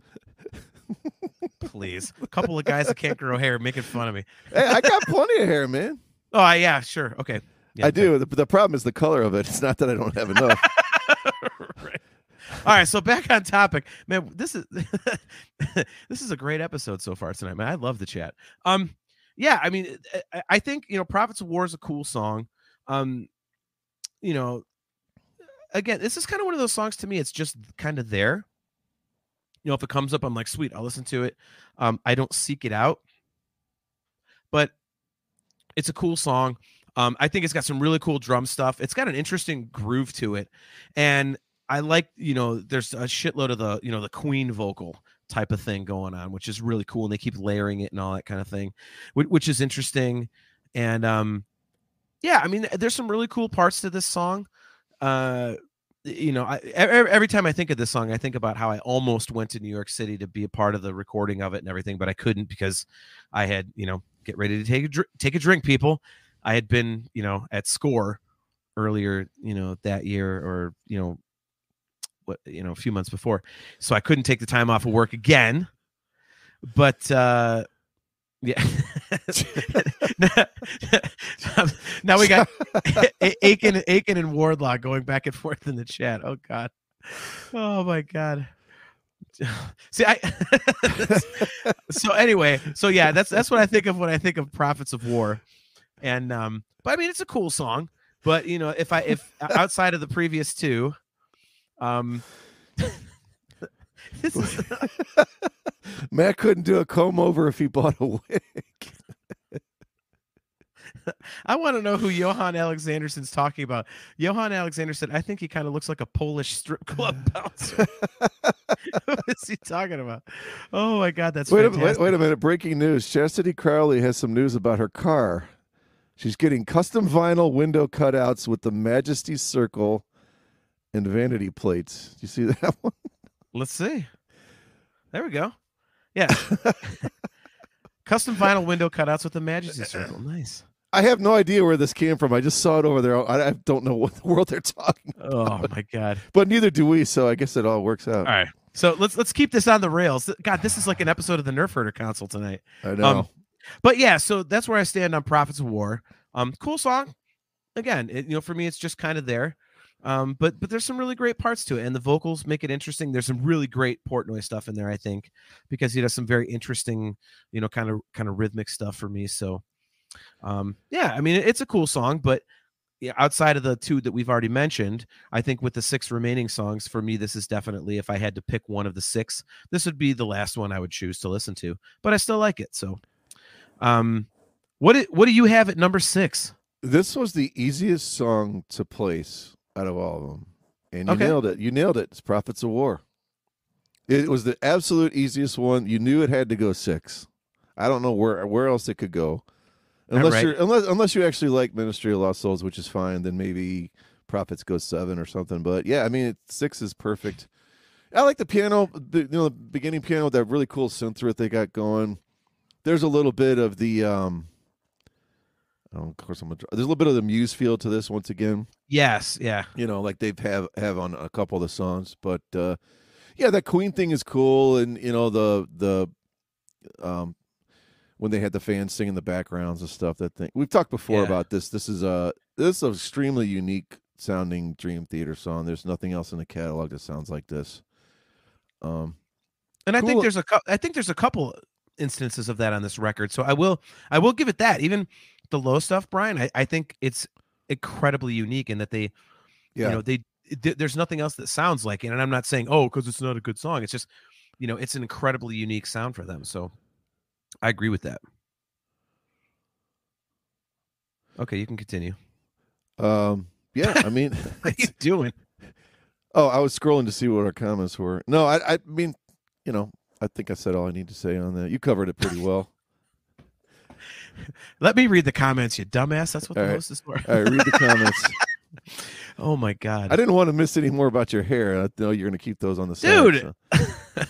Please. A couple of guys that can't grow hair making fun of me. Hey, I got plenty of hair, man. Oh, yeah, sure. Okay. Yeah, I do. The, the problem is the color of it. It's not that I don't have enough. Right. All right, so back on topic, man. This is this is a great episode so far tonight, man. I love the chat. Um, yeah, I mean, I, I think you know, Prophets of War is a cool song. Um, you know, again, this is kind of one of those songs to me. It's just kind of there. You know, if it comes up, I'm like, sweet, I'll listen to it. Um, I don't seek it out, but it's a cool song. Um, I think it's got some really cool drum stuff. It's got an interesting groove to it, and I like, you know, there's a shitload of the, you know, the Queen vocal type of thing going on, which is really cool. And they keep layering it and all that kind of thing, which, which is interesting. And um, yeah, I mean, there's some really cool parts to this song. Uh, you know, I, every, every time I think of this song, I think about how I almost went to New York City to be a part of the recording of it and everything, but I couldn't because I had, you know, get ready to take a dr- take a drink, people. I had been, you know, at SCORE earlier, you know, that year, or, you know, what, you know, a few months before. So I couldn't take the time off of work again. But uh, yeah. Now we got Aiken, Aiken and Wardlaw going back and forth in the chat. Oh God. Oh my God. See, I so anyway, so yeah, that's that's what I think of when I think of Prophets of War. And um, but I mean it's a cool song. But you know, if I if outside of the previous two, um this is Matt couldn't do a comb over if he bought a wig. I want to know who Johan Alexanderson's talking about. Johan Alexanderson, I think he kind of looks like a Polish strip club bouncer. Who is he talking about? Oh my God, that's wait fantastic. a, wait, wait a minute. Breaking news. Chastity Crowley has some news about her car. She's getting custom vinyl window cutouts with the Majesty Circle and vanity plates. Do you see that one? Let's see. There we go. Yeah. Custom vinyl window cutouts with the Majesty Circle. Nice. I have no idea where this came from. I just saw it over there. I, I don't know what the world they're talking about. Oh my God. But neither do we, so I guess it all works out. All right. So let's let's keep this on the rails. God, this is like an episode of the Nerf Herder Council tonight. I know. Um, but yeah, so that's where I stand on Prophets of War. Um, cool song. Again, it, you know, for me, it's just kind of there. Um, but but there's some really great parts to it, and the vocals make it interesting. There's some really great Portnoy stuff in there, I think, because he does some very interesting, you know, kind of kind of rhythmic stuff for me. So, um, yeah, I mean, it's a cool song, but yeah, outside of the two that we've already mentioned, I think with the six remaining songs, for me, this is definitely, if I had to pick one of the six, this would be the last one I would choose to listen to. But I still like it. So, um, what it, what do you have at number six? This was the easiest song to place out of all of them, and you Okay. nailed it. You nailed it. It's Prophets of War. It was the absolute easiest one. You knew it had to go six. I don't know where where else it could go, unless right. you're unless unless you actually like Ministry of Lost Souls, which is fine. Then maybe Prophets goes seven or something. But yeah, I mean, it, six is perfect. I like the piano, the you know the beginning piano with that really cool synth riff they got going. There's a little bit of the um. Oh, of course, I'm gonna, there's a little bit of the Muse feel to this once again. Yes, yeah. You know, like they've have have on a couple of the songs, but uh, yeah, that Queen thing is cool, and you know the the um when they had the fans singing the backgrounds and stuff. That thing we've talked before Yeah. about this. This is a this is an extremely unique sounding Dream Theater song. There's nothing else in the catalog that sounds like this. Um, And I Cool. think there's a cou- I think there's a couple instances of that on this record. So I will I will give it that. Even the low stuff, Brian, I, I think it's incredibly unique in that they yeah, you know they th- there's nothing else that sounds like it. And I'm not saying oh because it's not a good song. It's just you know it's an incredibly unique sound for them. So I agree with that. Okay, you can continue. um, yeah. I mean, What are you doing? oh, I was scrolling to see what our comments were. No, I I mean, you know, I think I said all I need to say on that. You covered it pretty well. Let me read the comments, you dumbass. That's what the All right. host is for. All right, read the comments. Oh my God. I didn't want to miss any more about your hair. I know you're going to keep those on the side. Dude. so.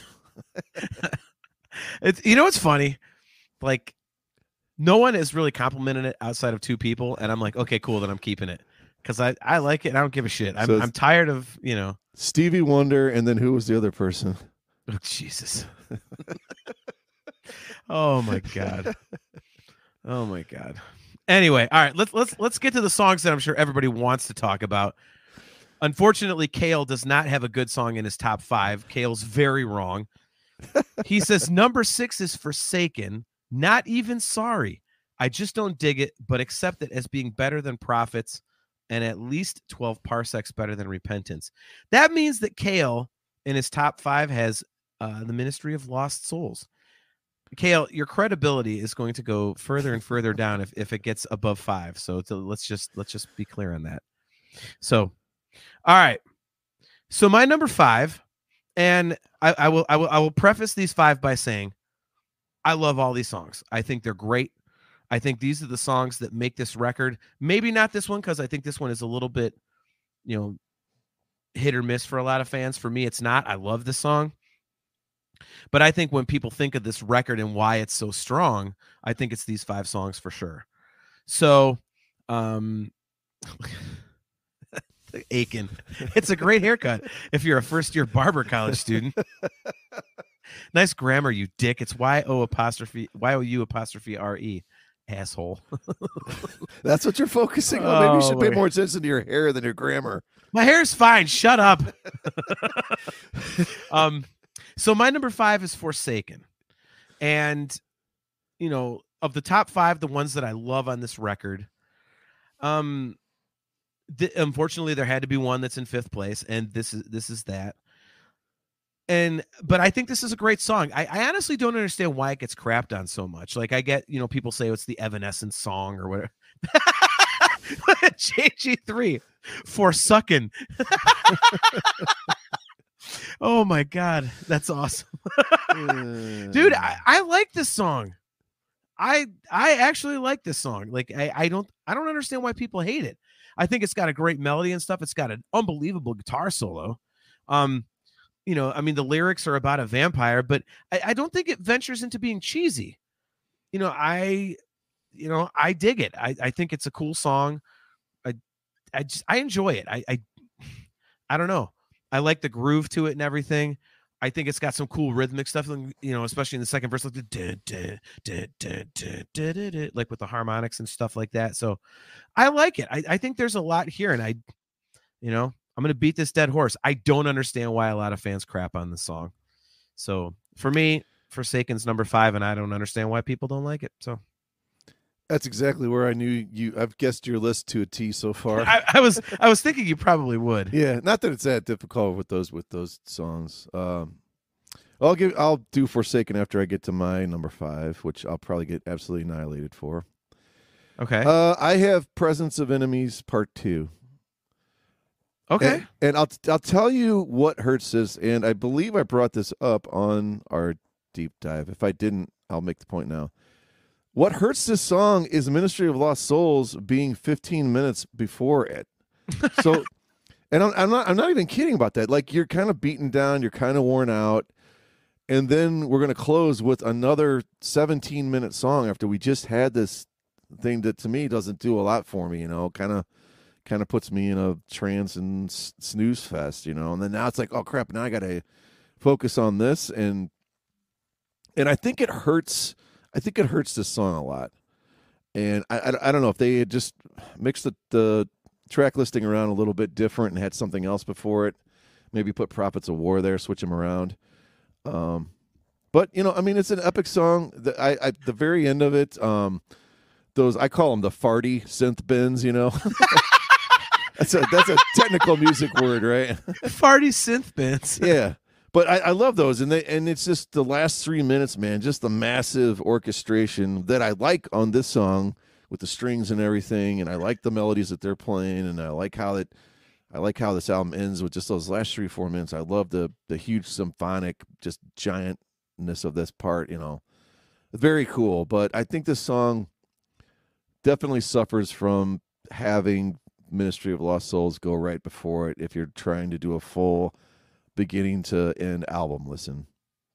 It's you know what's funny? Like no one is really complimenting it outside of two people, and I'm like, okay, cool, then I'm keeping it. Because I, I like it and I don't give a shit. I'm So it's- I'm tired of, you know. Stevie Wonder, and then who was the other person? Oh Jesus. Oh my God. Oh my God. Anyway, all right, let's let's let's get to the songs that I'm sure everybody wants to talk about. Unfortunately, Kale does not have a good song in his top five. Kale's very wrong. He says number six is Forsaken. Not even sorry. I just don't dig it, but accept it as being better than Prophets and at least twelve parsecs better than Repentance. That means that Kale in his top five has uh, the Ministry of Lost Souls. Kale, your credibility is going to go further and further down if, if it gets above five. So to, let's just let's just be clear on that. So, all right. So my number five, and I, I will I will I will preface these five by saying I love all these songs. I think they're great. I think these are the songs that make this record. Maybe not this one because I think this one is a little bit, you know, hit or miss for a lot of fans. For me, it's not. I love this song. But I think when people think of this record and why it's so strong, I think it's these five songs for sure. So, um, Aiken, it's a great haircut if you're a first-year barber college student. Nice grammar, you dick. It's Y O apostrophe Y O U apostrophe R E. asshole. That's what you're focusing on. Maybe you Oh, should pay boy. more attention to your hair than your grammar. My hair's fine. Shut up. um, so my number five is Forsaken. And, you know, of the top five, the ones that I love on this record, um, th- unfortunately, there had to be one that's in fifth place, and this is this is that. And but I think this is a great song. I, I honestly don't understand why it gets crapped on so much. Like I get, you know, people say it's the Evanescence song or whatever. J G three for sucking. Oh my God, that's awesome. Dude, I, I like this song. I I actually like this song. Like I, I don't I don't understand why people hate it. I think it's got a great melody and stuff. It's got an unbelievable guitar solo. Um, you know, I mean, the lyrics are about a vampire, but I, I don't think it ventures into being cheesy. You know, I you know, I dig it. I, I think it's a cool song. I I just I enjoy it. I I I don't know. I like the groove to it and everything. I think it's got some cool rhythmic stuff, you know, especially in the second verse, like the duh, duh, duh, duh, duh, duh, duh, duh, like with the harmonics and stuff like that. So I like it. I, I think there's a lot here, and I, you know, I'm gonna beat this dead horse. I don't understand why a lot of fans crap on this song. So for me, Forsaken's number five, and I don't understand why people don't like it. So that's exactly where I knew you. I've guessed your list to a T so far. I, I was I was thinking you probably would. Yeah, not that it's that difficult with those with those songs. Um, I'll give I'll do Forsaken after I get to my number five, which I'll probably get absolutely annihilated for. Okay. Uh, I have Presence of Enemies Part Two. Okay. And, and I'll I'll tell you what hurts this, and I believe I brought this up on our deep dive. If I didn't, I'll make the point now. What hurts this song is Ministry of Lost Souls being fifteen minutes before it. So, and I'm, I'm not I'm not even kidding about that. Like, you're kind of beaten down, you're kind of worn out, and then we're going to close with another seventeen minute song after we just had this thing that to me doesn't do a lot for me. You know, kind of kind of puts me in a trance and s- snooze fest. You know, and then now it's like, oh crap, now I got to focus on this, and and I think it hurts. I think it hurts this song a lot. And I, I, I don't know if they had just mixed the, the track listing around a little bit different and had something else before it. Maybe put Prophets of War there, switch them around. Um, but, you know, I mean, it's an epic song. The, I, I, the very end of it, um, those, I call them the farty synth bends, you know. that's, a, that's a technical music word, right? Farty synth bends. Yeah. But I, I love those, and they and it's just the last three minutes, man. Just the massive orchestration that I like on this song with the strings and everything, and I like the melodies that they're playing, and I like how it, I like how this album ends with just those last three four minutes. I love the the huge symphonic, just giantness of this part. You know, very cool. But I think this song definitely suffers from having Ministry of Lost Souls go right before it if you're trying to do a full beginning to end album listen.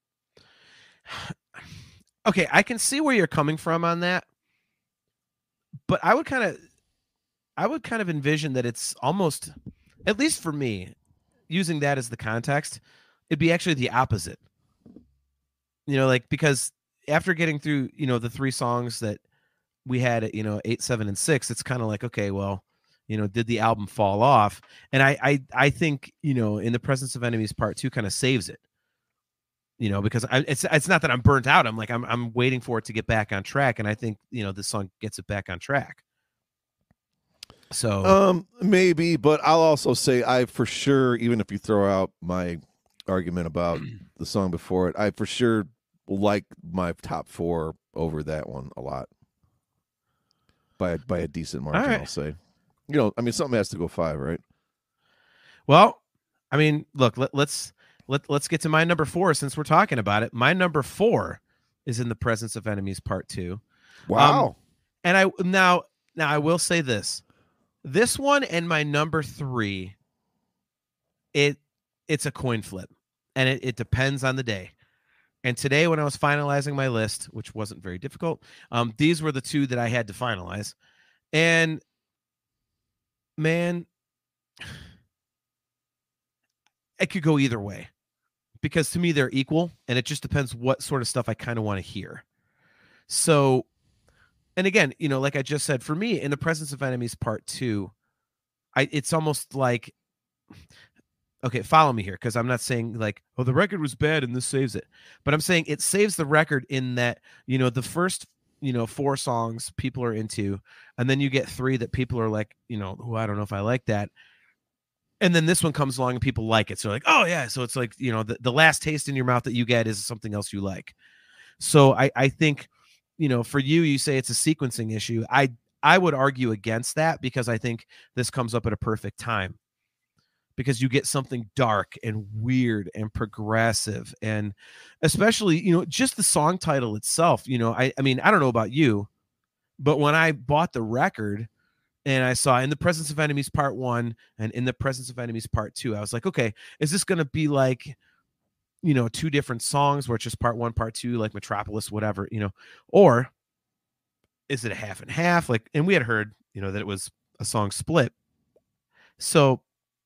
Okay, I can see where you're coming from on that, but I would kind of I would kind of envision that it's almost, at least for me, using that as the context, it'd be actually the opposite. You know, like, because after getting through, you know, the three songs that we had at, you know, eight, seven, and six, it's kind of like, okay, well, you know, did the album fall off? And I, I, I think, you know, In the Presence of Enemies Part Two kind of saves it. You know, because I, it's it's not that I'm burnt out. I'm like I'm I'm waiting for it to get back on track, and I think, you know, this song gets it back on track. So um maybe, but I'll also say I for sure, even if you throw out my argument about the song before it, I for sure like my top four over that one a lot by by a decent margin. All right. I'll say. You know, I mean, something has to go five, right? Well, I mean, look, let, let's let let's get to my number four since we're talking about it. My number four is In the Presence of Enemies Part Two. Wow. Um, and I now now I will say this: this one and my number three, it it's a coin flip, and it, it depends on the day. And today, when I was finalizing my list, which wasn't very difficult, um, these were the two that I had to finalize, and man, it could go either way, because to me they're equal, and it just depends what sort of stuff I kind of want to hear. So and again, you know, like I just said, for me, In the Presence of Enemies Part Two, I it's almost like, okay, follow me here, because I'm not saying like, oh, the record was bad and this saves it, but I'm saying it saves the record in that, you know, the first, you know, four songs people are into, and then you get three that people are like, you know, oh, I don't know if I like that. And then this one comes along and people like it. So like, oh yeah. So it's like, you know, the, the last taste in your mouth that you get is something else you like. So I, I think, you know, for you, you say it's a sequencing issue. I, I would argue against that, because I think this comes up at a perfect time, because you get something dark and weird and progressive, and especially, you know, just the song title itself. You know, I, I mean, I don't know about you, but when I bought the record and I saw In the Presence of Enemies Part One and In the Presence of Enemies Part Two, I was like, okay, is this going to be like, you know, two different songs where it's just part one, part two, like Metropolis, whatever, you know, or is it a half and half? Like, and we had heard, you know, that it was a song split. So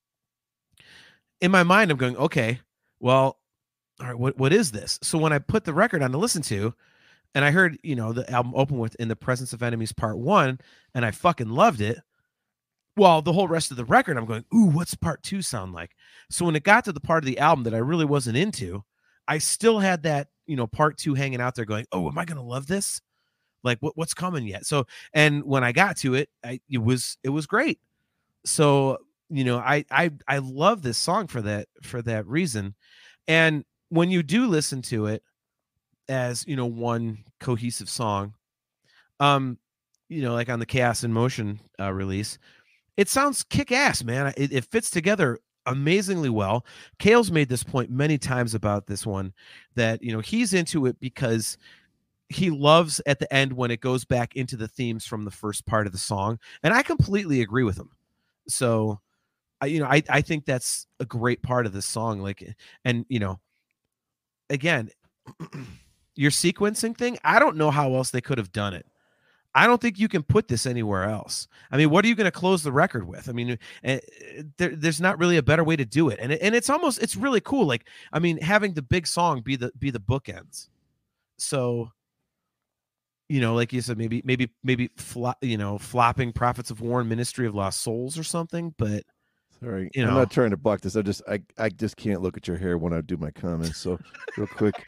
in my mind, I'm going, okay, well, all right, what, what is this? So when I put the record on to listen to, and I heard, you know, the album open with In the Presence of Enemies Part One, and I fucking loved it. Well, the whole rest of the record, I'm going, ooh, what's part two sound like? So when it got to the part of the album that I really wasn't into, I still had that, you know, part two hanging out there going, oh, am I going to love this? Like, what, what's coming yet? So, and when I got to it, I, it was, it was great. So, you know, I, I, I love this song for that, for that reason. And when you do listen to it as, you know, one cohesive song, um, you know, like on the Chaos in Motion uh, release, it sounds kick-ass, man. It, it fits together amazingly well. Kale's made this point many times about this one, that, you know, he's into it because he loves at the end when it goes back into the themes from the first part of the song. And I completely agree with him. So, I, you know, I, I think that's a great part of this song. Like, and, you know, again, your sequencing thing, I don't know how else they could have done it. I don't think you can put this anywhere else. I mean, what are you going to close the record with? I mean, uh, there, there's not really a better way to do it. And, it, and it's almost, it's really cool. Like, I mean, having the big song be the, be the bookends. So, you know, like you said, maybe, maybe, maybe, flo- you know, flopping Prophets of War and Ministry of Lost Souls or something, but sorry, you know, I'm not trying to block this. I just, I, I just can't look at your hair when I do my comments. So real quick.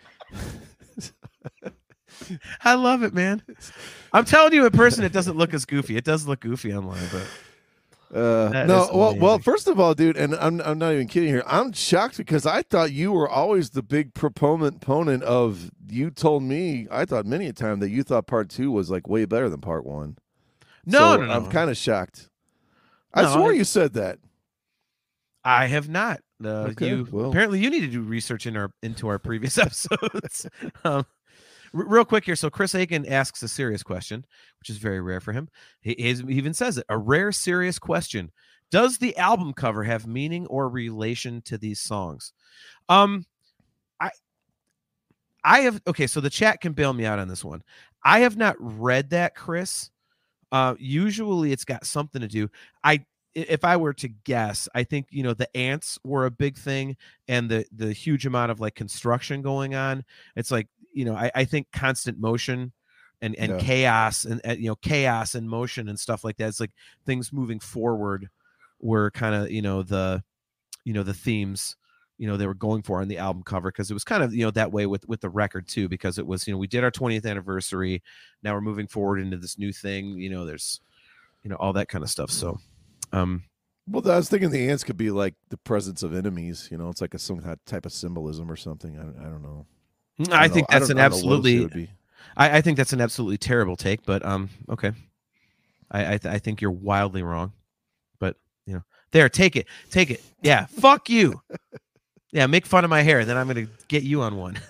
I love it, man. I'm telling you, in person, it doesn't look as goofy. It does look goofy online, but uh, no. Well, well, first of all, dude, and I'm I'm not even kidding here. I'm shocked because I thought you were always the big proponent proponent of. You told me, I thought many a time that you thought part two was like way better than part one. No, so no, no. I'm kind of shocked. I no, swore I, you said that. I have not. Uh, okay, you well. apparently you need to do research in our into our previous episodes. um, Real quick here. So Chris Aiken asks a serious question, which is very rare for him. He, he even says it, a rare, serious question. Does the album cover have meaning or relation to these songs? Um, I, I have, okay. So the chat can bail me out on this one. I have not read that, Chris. Uh, usually it's got something to do. I, if I were to guess, I think, you know, the ants were a big thing, and the, the huge amount of like construction going on. It's like, you know, I, I think constant motion and, and yeah. chaos and, and, you know, chaos and motion and stuff like that. It's like things moving forward were kind of, you know, the, you know, the themes, you know, they were going for on the album cover, because it was kind of, you know, that way with, with the record too, because it was, you know, we did our twentieth anniversary. Now we're moving forward into this new thing, you know, there's, you know, all that kind of stuff. So, um, well, I was thinking the ants could be like the presence of enemies, you know, it's like a some type of symbolism or something. I, I don't know. I, I think know. that's I an absolutely, I, I think that's an absolutely terrible take, but um, okay. I I, th- I think you're wildly wrong, but you know, there, take it, take it. Yeah, fuck you. Yeah, make fun of my hair, then I'm gonna get you on one.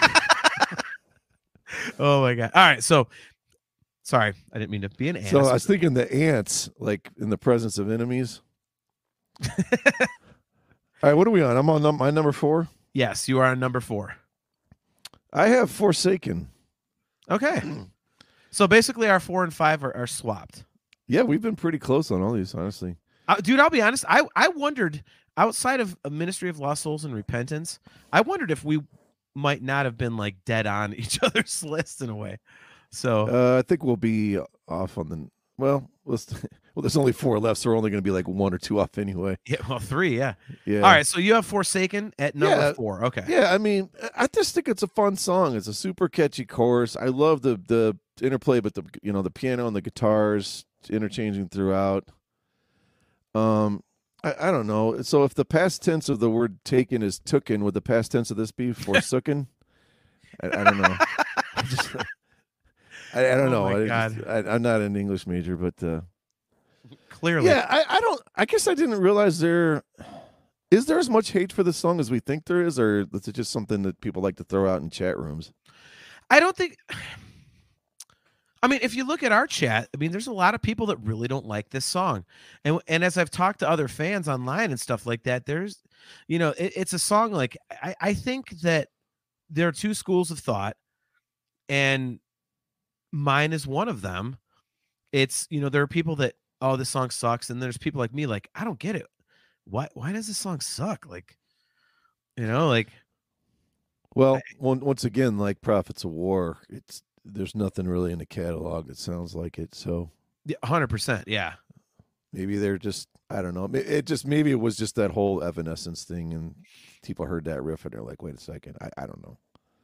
Oh my god! All right, so sorry, I didn't mean to be an ass. So I was thinking the ants, like in the presence of enemies. All right, what are we on? I'm on num- my number four. Yes, you are on number four. I have Forsaken. Okay. So basically our four and five are, are swapped. Yeah, we've been pretty close on all these, honestly. Uh, dude, I'll be honest. I, I wondered, outside of a Ministry of Lost Souls and Repentance, I wondered if we might not have been like dead on each other's list in a way. So Uh, I think we'll be off on the well. Let's well. There's only four left, so we're only going to be like one or two off anyway. yeah, well, three, yeah. Yeah. All right, so you have Forsaken at number Yeah. four. Okay. Yeah, I mean, I just think it's a fun song. It's a super catchy chorus. I love the the interplay, but the you know the piano and the guitars interchanging throughout. Um, I, I don't know. So if the past tense of the word "taken" is "tooken," would the past tense of this be "forsooken"? I, I don't know. I, just, I, I don't Oh know. my I God. just, I, I'm not an English major, but uh, Clearly. yeah, I, I don't. I guess I didn't realize there is there as much hate for this song as we think there is, or is it just something that people like to throw out in chat rooms? I don't think I mean, if you look at our chat, I mean, there's a lot of people that really don't like this song. And and as I've talked to other fans online and stuff like that, there's, you know, it, it's a song like I, I think that there are two schools of thought, and mine is one of them. It's, you know, there are people that, oh, this song sucks, and there's people like me, like, I don't get it. Why why does this song suck? Like, you know, like Well, I- one, once again, like Prophets of War, it's there's nothing really in the catalog that sounds like it. So yeah, one hundred percent, yeah. maybe they're just I don't know. It just maybe it was just that whole Evanescence thing, and people heard that riff and they're like, wait a second, I, I don't know.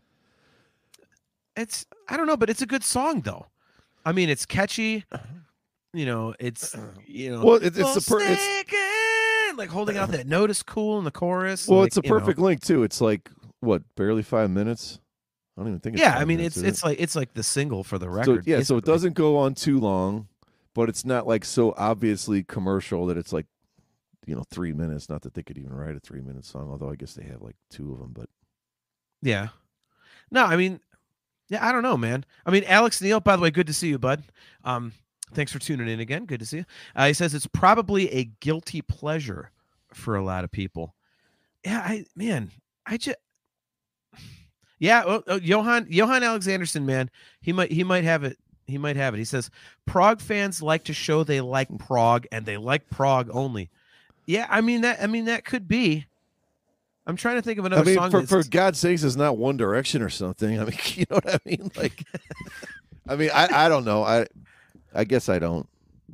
It's I don't know, but it's a good song though. I mean, it's catchy. You know, it's you know, Well, it, it's the per, it's Forsaken, like holding out that note is cool in the chorus. well, like, it's a you know. perfect link too. It's like what, barely five minutes. I don't even think. It's Yeah, five I mean, minutes, it's is it's it? like it's like the single for the So, record. yeah, so it basically. doesn't go on too long, but it's not like so obviously commercial that it's like, you know, three minutes. Not that they could even write a three minute song, although I guess they have like two of them. But Yeah. No, I mean, yeah, I don't know, man. I mean, Alex Neal, by the way, good to see you, bud. Um, thanks for tuning in again. Good to see you. Uh, he says it's probably a guilty pleasure for a lot of people. Yeah, I man, I just yeah. Well, oh, Johan Johan Alexanderson, man, he might he might have it. He might have it. He says Prague fans like to show they like Prague and they like Prague only. Yeah, I mean that. I mean that could be. I'm trying to think of another I mean, song. for, that's- for God's sakes, it's not One Direction or something. I mean, you know what I mean? Like, I mean, I, I don't know. I I guess I don't.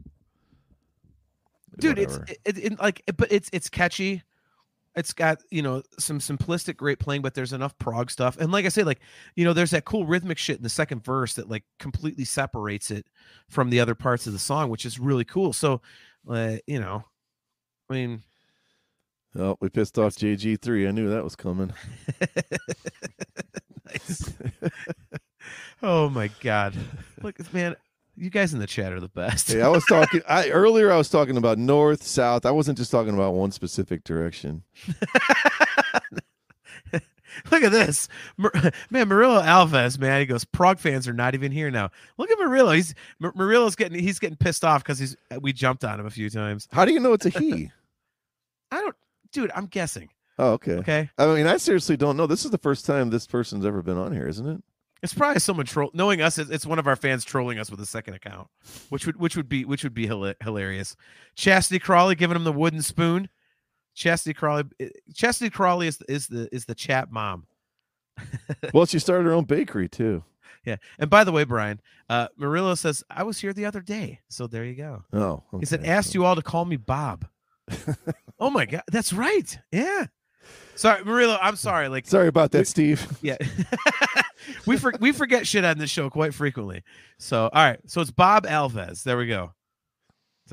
dude, Whatever. it's it, it, like, but it's it's catchy. It's got, you know, some simplistic great playing, but there's enough prog stuff. And like I say, like, you know, there's that cool rhythmic shit in the second verse that like completely separates it from the other parts of the song, which is really cool. So, uh, you know, I mean, Oh, we pissed off J G three. I knew that was coming. nice. Oh my God. Look, man, you guys in the chat are the best. Hey, I was talking. I earlier I was talking about north, south. I wasn't just talking about one specific direction. Look at this, Mar- man. Murillo Alves, man. He goes, Prague fans are not even here now. Look at Murillo. He's Mar- Murillo's getting he's getting pissed off because he's we jumped on him a few times. How do you know it's a he? I don't, dude. I'm guessing. Oh, okay. Okay, I mean, I seriously don't know. This is the first time this person's ever been on here, isn't it? it's probably someone troll. Knowing us, it's it's one of our fans trolling us with a second account, which would which would be which would be hila- hilarious. Chastity Crawley giving him the wooden spoon. Chastity Crawley. Chastity Crawley is is the is the chat mom. Well, she started her own bakery too. Yeah. And by the way, Brian, uh, Murillo says I was here the other day, so there you go. Oh, He said, okay. asked you all to call me Bob. Oh my God. That's right. Yeah. Sorry, Murillo. I'm sorry. Like, Sorry about that, Steve. yeah. we for, we forget shit on this show quite frequently. So, all right. So it's Bob Alves. There we go. So-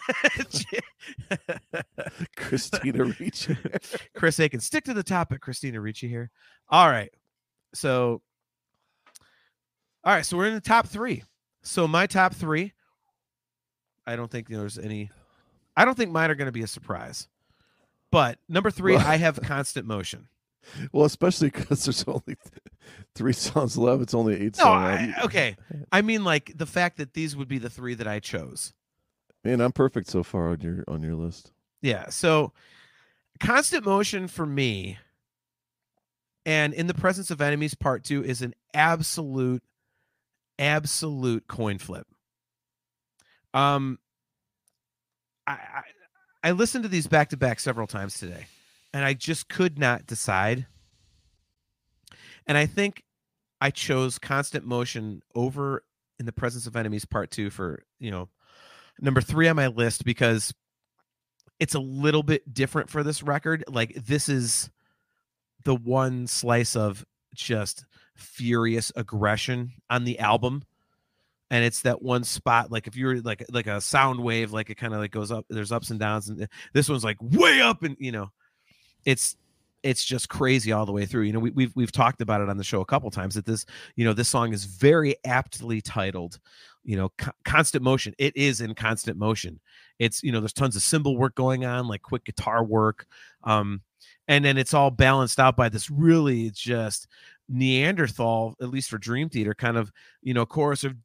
Christina Ricci. Chris Aiken. Stick to the topic, Christina Ricci here. All right. So, all right. So we're in the top three. So my top three, I don't think there's any, I don't think mine are going to be a surprise. But number three, Well- I have Constant Motion. Well, especially because there's only th- three songs left. It's only eight No, songs. I, okay. I mean, like the fact that these would be the three that I chose. Man, I'm perfect so far on your on your list. Yeah. So, Constant Motion for me, and In the Presence of Enemies Part Two is an absolute, absolute coin flip. Um, I I, I listened to these back to back several times today, and I just could not decide. And I think I chose Constant Motion over In the Presence of Enemies Part Two for, you know, number three on my list, because it's a little bit different for this record. Like, this is the one slice of just furious aggression on the album. And it's that one spot, like if you're like like a sound wave, like it kind of like goes up, there's ups and downs, and this one's like way up, and you know, it's it's just crazy all the way through. You know, we, we've we've talked about it on the show a couple times, that this, you know, this song is very aptly titled, you know, co- Constant Motion. It is in constant motion. It's, you know, there's tons of cymbal work going on, like quick guitar work, um, and then it's all balanced out by this really just Neanderthal, at least for Dream Theater, kind of, you know, chorus of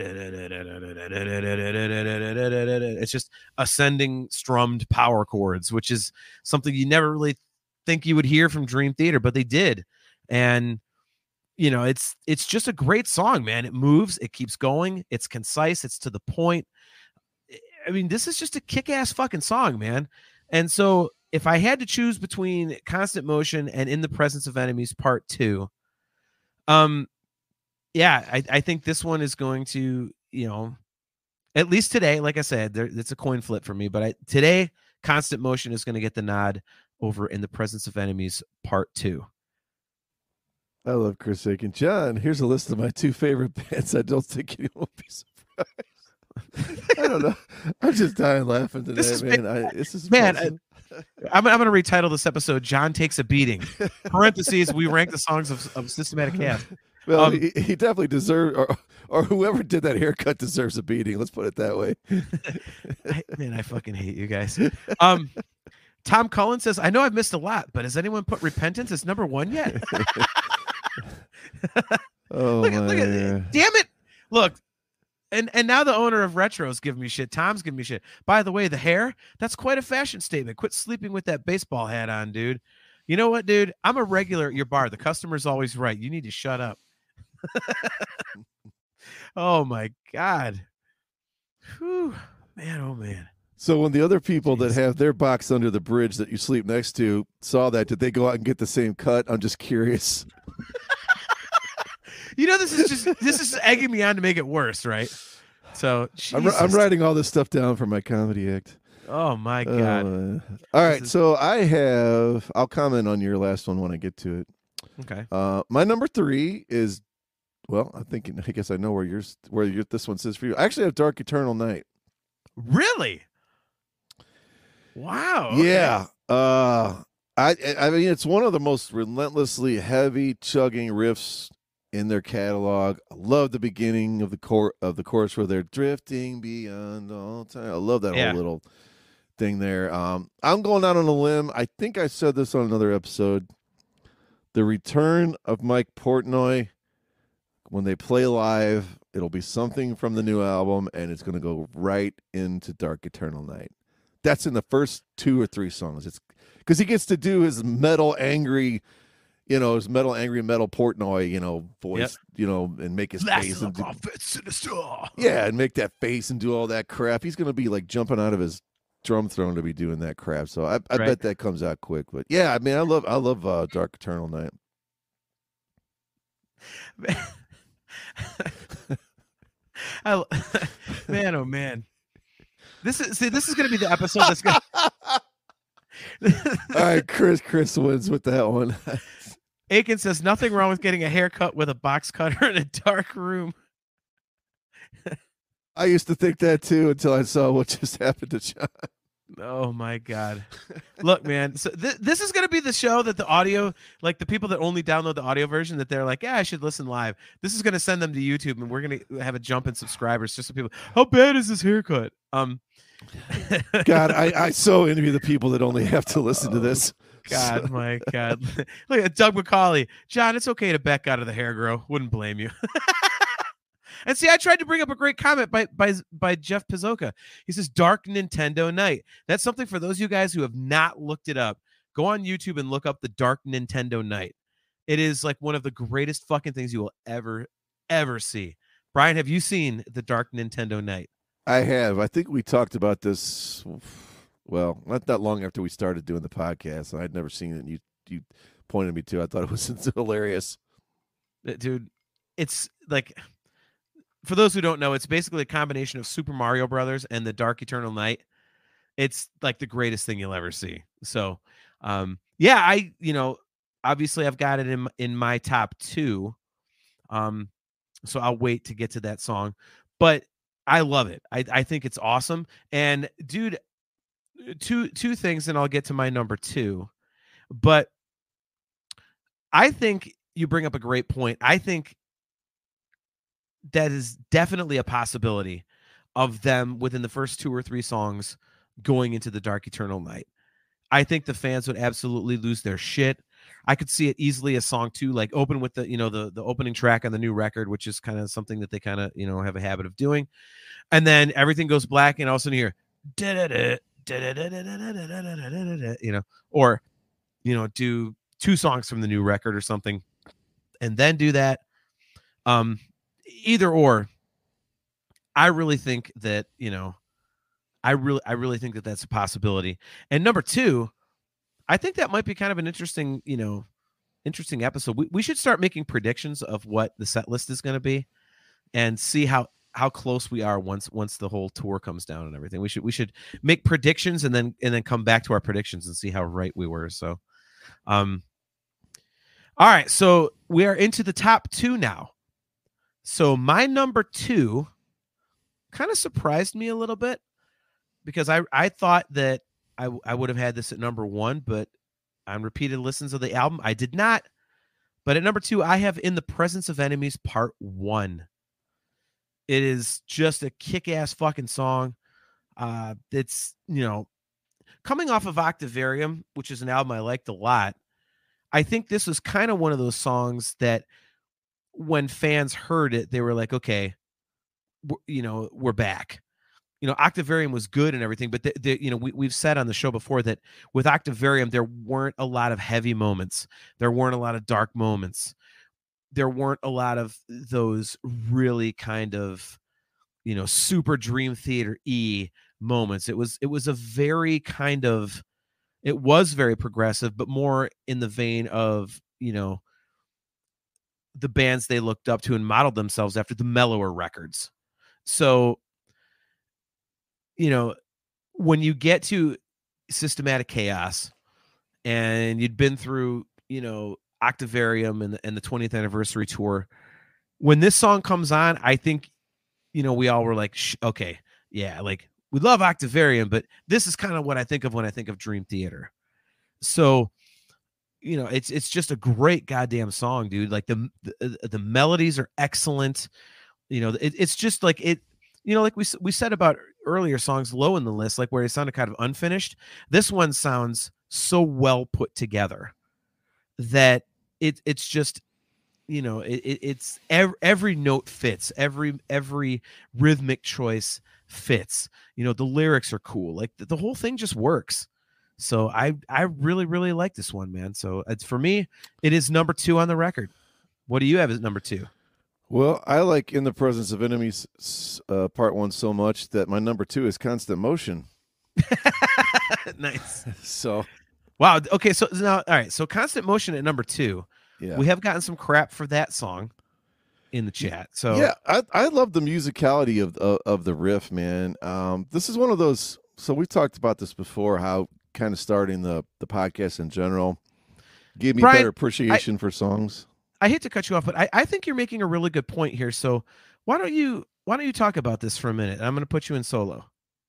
it's just ascending strummed power chords, which is something you never really think you would hear from Dream Theater, but they did. And you know, it's it's just a great song, man. It moves, it keeps going, it's concise, it's to the point. I mean, this is just a kick-ass fucking song, man. And so if I had to choose between Constant Motion and In the Presence of Enemies Part Two, Um, yeah, I, I think this one is going to, you know, at least today, like I said, there, it's a coin flip for me, but I, today, Constant Motion is going to get the nod over In the Presence of Enemies Part Two. I love Chris Aiken. John, here's a list of my two favorite bands. I don't think anyone will be surprised. I don't know. I'm just dying laughing today, This is man. big- I, this is Man, awesome. I'm, I'm going to retitle this episode, John Takes a Beating. Parentheses, we rank the songs of, of Systematic Cast. Well, um, he, he definitely deserves, or, or whoever did that haircut deserves a beating. Let's put it that way. I, man, I fucking hate you guys. Um, Tom Cullen says, I know I've missed a lot, but has anyone put Repentance as number one yet? Oh, look, my at, look at, damn it. Look, and, and now the owner of Retro's giving me shit. Tom's giving me shit. By the way, the hair, that's quite a fashion statement. Quit sleeping with that baseball hat on, dude. You know what, dude? I'm a regular at your bar. The customer's always right. You need to shut up. Oh, my God. Whew. Man, oh, man. So when the other people Jeez. that have their box under the bridge that you sleep next to saw that, did they go out and get the same cut? I'm just curious. You know, this is just this is egging me on to make it worse, right? So I'm, I'm writing all this stuff down for my comedy act. Oh my God. Uh, all right, is... so I have. I'll comment on your last one when I get to it. Okay. Uh, my number three is, well, I'm thinking. I guess I know where yours, where your, this one says for you. I actually have Dark Eternal Night. Really? Wow. Okay. Yeah. Uh, I I mean, it's one of the most relentlessly heavy chugging riffs in their catalog. I love the beginning of the core of the chorus where they're drifting beyond all time. I love that Yeah. whole little thing there. Um, I'm going out on a limb. I think I said this on another episode. The return of Mike Portnoy, when they play live, it'll be something from the new album, and it's going to go right into Dark Eternal Night. That's in the first two or three songs. It's because he gets to do his metal angry, you know, his metal angry metal Portnoy, you know, voice, Yep. you know, and make his That's face the and do, prophet sinister. yeah, and make that face and do all that crap. He's going to be like jumping out of his drum throne to be doing that crap. So I, I Right. bet that comes out quick. But yeah, I mean, I love, I love uh, Dark Eternal Night. I, man, oh man. This is see. This is going to be the episode that's going. All right, Chris. Chris wins with that one. Aiken says nothing wrong with getting a haircut with a box cutter in a dark room. I used to think that too until I saw what just happened to John. Oh my God. Look, man. So th- this is going to be the show that the audio, like the people that only download the audio version, that they're like, yeah, I should listen live. This is going to send them to YouTube, and we're going to have a jump in subscribers just so people, how bad is this haircut? Um, God, I, I so envy the people that only have to listen to this. God, my God. Look at Doug McCauley. John, it's okay to back out of the hair grow. Wouldn't blame you. And see, I tried to bring up a great comment by by by Jeff Pizzoka. He says, Dark Nintendo Night. That's something for those of you guys who have not looked it up. Go on YouTube and look up the Dark Nintendo Night. It is like one of the greatest fucking things you will ever, ever see. Brian, have you seen the Dark Nintendo Night? I have. I think we talked about this, well, not that long after we started doing the podcast. And I'd never seen it. And you, you pointed me to. I thought it was hilarious. Dude, it's like, for those who don't know, it's basically a combination of Super Mario Brothers and The Dark Eternal Night. It's like the greatest thing you'll ever see. So, um, yeah, I, you know, obviously I've got it in, in my top two. Um, so I'll wait to get to that song, but I love it. I, I think it's awesome. And dude, two, two things, and I'll get to my number two, but I think you bring up a great point. I think that is definitely a possibility of them within the first two or three songs going into The Dark Eternal Night. I think the fans would absolutely lose their shit. I could see it easily as song two, like open with the, you know, the, the opening track on the new record, which is kind of something that they kind of, you know, have a habit of doing. And then everything goes black and all of a sudden you hear, you know, or, you know, do two songs from the new record or something and then do that. Um, either or, I really think that, you know, I really, I really think that that's a possibility. And number two, I think that might be kind of an interesting, you know, interesting episode. We, we should start making predictions of what the set list is going to be and see how, how close we are once, once the whole tour comes down and everything. We should, we should make predictions and then, and then come back to our predictions and see how right we were. So, um, all right. So we are into the top two now. So my number two kind of surprised me a little bit because I, I thought that I, I would have had this at number one, but on repeated listens of the album, I did not. But at number two, I have In the Presence of Enemies Part One. It is just a kick-ass fucking song. Uh, it's, you know, coming off of Octavarium, which is an album I liked a lot. I think this was kind of one of those songs that when fans heard it, they were like, okay, you know, we're back. You know, Octavarium was good and everything, but the, the, you know, we, we've said on the show before that with Octavarium, there weren't a lot of heavy moments. There weren't a lot of dark moments. There weren't a lot of those really kind of, you know, super Dream Theater-y moments. It was, it was a very kind of, it was very progressive, but more in the vein of, you know, the bands they looked up to and modeled themselves after, the mellower records. So, you know, when you get to Systematic Chaos and you'd been through, you know, Octavarium and, and the twentieth anniversary tour, when this song comes on, I think, you know, we all were like, Shh, okay, yeah, like we love Octavarium, but this is kind of what I think of when I think of Dream Theater. So, you know, it's, it's just a great goddamn song, dude. Like the, the, the melodies are excellent. You know, it, it's just like it, you know, like we, we said about earlier songs low in the list, like where it sounded kind of unfinished. This one sounds so well put together that it it's just, you know, it, it it's every, every note fits, every every rhythmic choice fits. You know, the lyrics are cool, like the, the whole thing just works. So I I really really like this one, man. So it's, for me, it is number two on the record. What do you have as number two? Well, I like In the Presence of Enemies uh, Part One so much that my number two is Constant Motion. Nice. So, wow. Okay, so now, all right. So Constant Motion at number two. yeah, We have gotten some crap for that song in the chat. So yeah, I I love the musicality of of, of the riff, man. Um, this is one of those. So we've talked about this before. How kind of starting the the podcast in general gave me Brian, better appreciation I, for songs. I hate to cut you off, but I, I think you're making a really good point here. So why don't you why don't you talk about this for a minute? I'm going to put you in solo.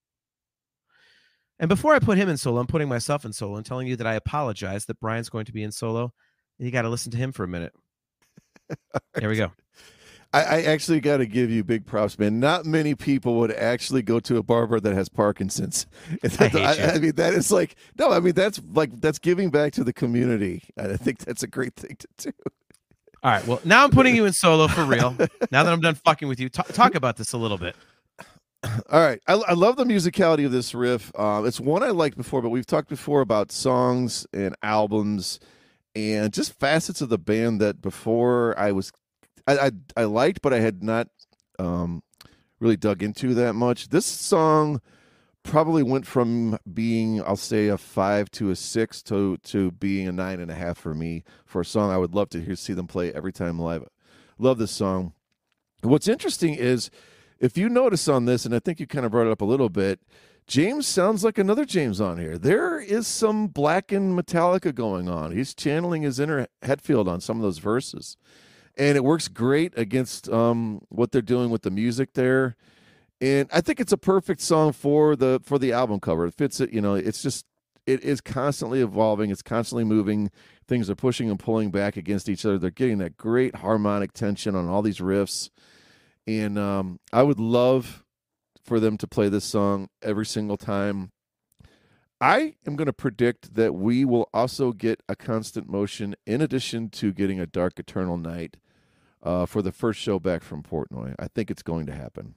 And before I put him in solo, I'm putting myself in solo and telling you that I apologize that Brian's going to be in solo. And you got to listen to him for a minute. There we go. I, I actually got to give you big props, man. Not many people would actually go to a barber that has Parkinson's. I, hate I, you. I mean, that is like, no, I mean, that's like, that's giving back to the community. I think that's a great thing to do. All right. Well, now I'm putting you in solo for real. Now that I'm done fucking with you, talk, talk about this a little bit. All right. I, I love the musicality of this riff. Uh, it's one I liked before, but we've talked before about songs and albums and just facets of the band that before I was, I, I, I liked, but I had not um, really dug into that much. This song probably went from being, I'll say, a five to a six to to being a nine and a half for me for a song I would love to hear see them play every time live Love this song. What's interesting is, if you notice on this, and I think you kind of brought it up a little bit, James sounds like another James on here. There is some Blackened Metallica going on. He's channeling his inner Hetfield on some of those verses. And it works great against um, what they're doing with the music there. And I think it's a perfect song for the for the album cover. It fits it, you know, it's just, it is constantly evolving. It's constantly moving. Things are pushing and pulling back against each other. They're getting that great harmonic tension on all these riffs. And um, I would love for them to play this song every single time. I am going to predict that we will also get a Constant Motion in addition to getting a Dark Eternal Night uh, for the first show back from Portnoy. I think it's going to happen.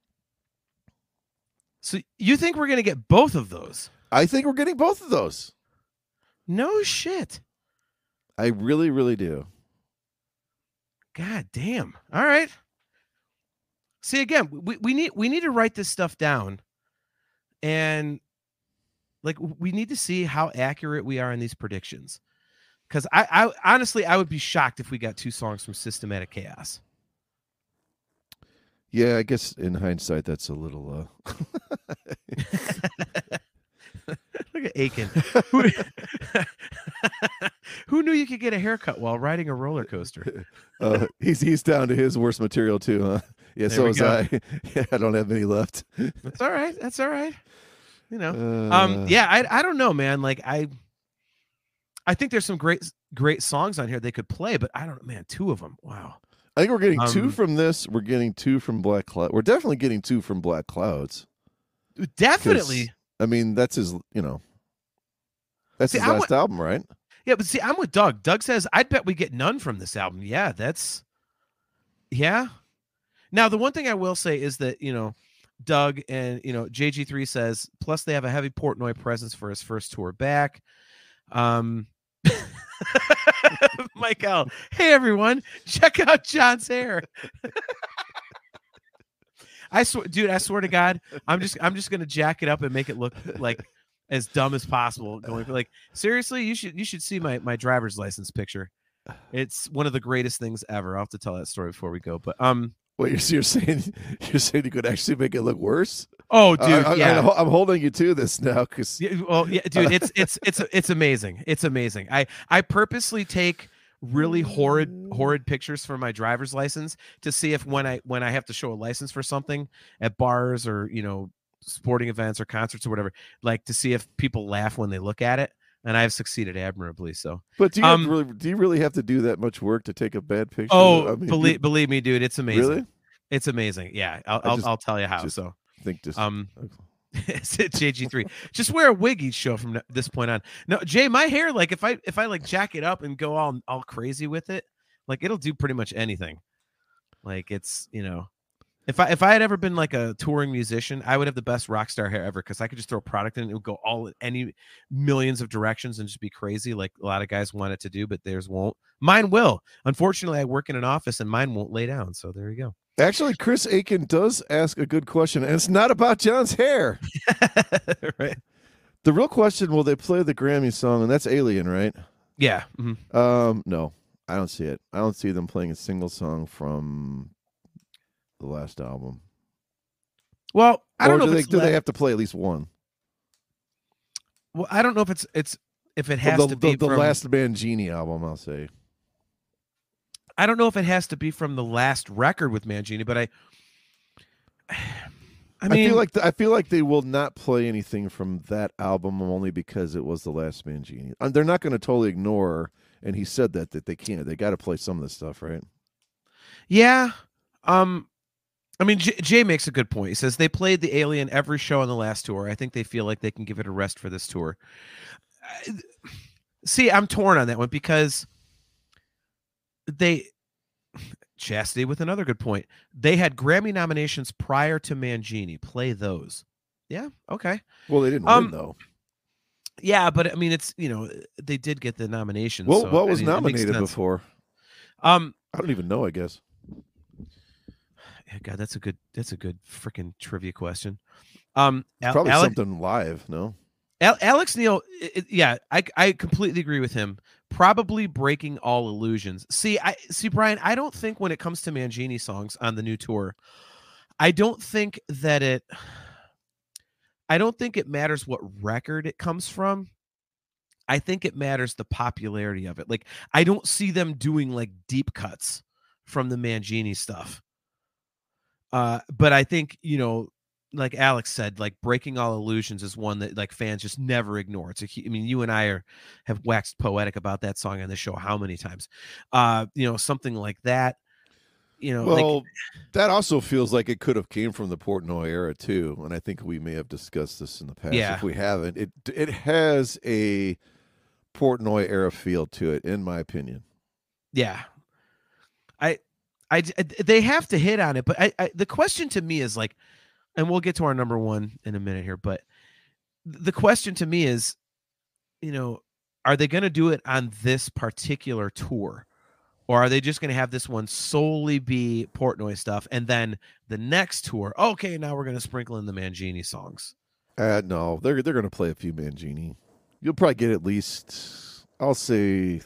So you think we're going to get both of those? I think we're getting both of those. No shit. I really, really do. God damn. All right. See, again, we, we need we need to write this stuff down, and like we need to see how accurate we are in these predictions. Because I, I honestly I would be shocked if we got two songs from Systematic Chaos. Yeah, I guess in hindsight that's a little. Uh... Look at Aiken. Who, who knew you could get a haircut while riding a roller coaster? Uh, he's he's down to his worst material too, huh? Yeah, there so was go. I. Yeah, I don't have any left. That's all right. That's all right. You know. Uh, um. Yeah. I. I don't know, man. Like I. I think there's some great great songs on here they could play, but I don't. Man, two of them. Wow. I think we're getting um, two from this. We're getting two from Black Cloud. We're definitely getting two from Black Clouds. Definitely. I mean, that's his. You know. That's see, his I'm last with, album, right? Yeah, but see, I'm with Doug. Doug says, I'd bet we get none from this album. Yeah, that's, yeah. Now, the one thing I will say is that, you know, Doug and, you know, J G three says, plus they have a heavy Portnoy presence for his first tour back. Um, Mike L. Hey, everyone, check out John's hair. I swear, dude, I swear to God, I'm just, I'm just going to jack it up and make it look like as dumb as possible. Going for like, seriously, you should you should see my my driver's license picture. It's one of the greatest things ever. I'll have to tell that story before we go. But um, what you're, you're saying? You're saying you could actually make it look worse? Oh, dude, I, I, yeah. I, I'm holding you to this now because. Yeah, well, yeah, dude, it's it's it's it's amazing. It's amazing. I I purposely take really horrid horrid pictures for my driver's license to see if when I when I have to show a license for something at bars or, you know, sporting events or concerts or whatever, like to see if people laugh when they look at it, and I've succeeded admirably. So, but do you um, really do you really have to do that much work to take a bad picture? Oh, I mean, believe you, believe me, dude, it's amazing. Really, it's amazing. Yeah, I'll I'll, just, I'll tell you how. Just so think just um. It's J G three. Just wear a wig each show from this point on. No, Jay, my hair, like if I if I like jack it up and go all all crazy with it, like it'll do pretty much anything. Like it's, you know, if I if I had ever been like a touring musician, I would have the best rock star hair ever because I could just throw a product in and it would go all any millions of directions and just be crazy like a lot of guys want it to do, but theirs won't. Mine will. Unfortunately, I work in an office and mine won't lay down. So there you go. Actually, Chris Aiken does ask a good question, and it's not about John's hair. Right. The real question, will they play the Grammy song? And that's Alien, right? Yeah. Mm-hmm. Um, no, I don't see it. I don't see them playing a single song from the last album. Well, I don't or know. Do, if they, it's do le- they have to play at least one? Well, I don't know if it's it's if it has well, the, to be the, the from, last Mangini album, I'll say. I don't know if it has to be from the last record with Mangini, but I, I mean, I feel like the, I feel like they will not play anything from that album only because it was the last Mangini. And they're not going to totally ignore, and he said that that they can't. They got to play some of this stuff, right? Yeah. Um, I mean, J- Jay makes a good point. He says they played the Alien every show on the last tour. I think they feel like they can give it a rest for this tour. I, see, I'm torn on that one because they Chastity with another good point. They had Grammy nominations prior to Mangini. Play those. Yeah. Okay. Well, they didn't um, win though. Yeah, but I mean, it's, you know, they did get the nominations. Well, so, what was I mean, nominated before? Um, I don't even know. I guess. Yeah, God, that's a good. That's a good freaking trivia question. Um, Al- Probably Alex, something live. No. Al- Alex Neil. It, it, yeah, I I completely agree with him. probably Breaking All Illusions. See, I see, Brian, I don't think when it comes to Mangini songs on the new tour, I don't think that it I don't think it matters what record it comes from. I think it matters the popularity of it. Like, I don't see them doing like deep cuts from the Mangini stuff. Uh, but I think, you know, like Alex said, like Breaking All Illusions is one that like fans just never ignore. It's a, I mean, you and I are have waxed poetic about that song on the show how many times? Uh, you know, something like that. You know, well, like, that also feels like it could have came from the Portnoy era too, and I think we may have discussed this in the past. Yeah. If we haven't, it it has a Portnoy era feel to it, in my opinion. Yeah, I, I, they have to hit on it, but I, I the question to me is like, and we'll get to our number one in a minute here, but the question to me is, you know, are they going to do it on this particular tour? Or are they just going to have this one solely be Portnoy stuff, and then the next tour, okay, now we're going to sprinkle in the Mangini songs? Uh, no, they're they're going to play a few Mangini. You'll probably get at least, I'll say,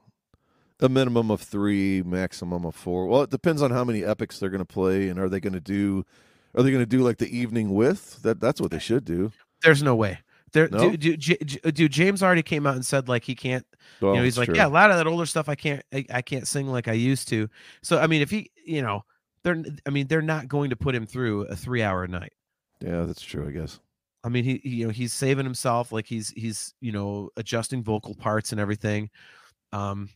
a minimum of three, maximum of four. Well, it depends on how many epics they're going to play, and are they going to do, are they going to do like the evening with? That that's what they should do. There's no way. There, No? dude, dude, dude, James already came out and said like he can't. Well, you know, he's that's like, true. yeah, a lot of that older stuff I can't, I, I can't sing like I used to. So I mean, if he, you know, they're, I mean, they're not going to put him through a three-hour night. Yeah, that's true, I guess. I mean, he, he, you know, he's saving himself, like he's, he's, you know, adjusting vocal parts and everything. Um,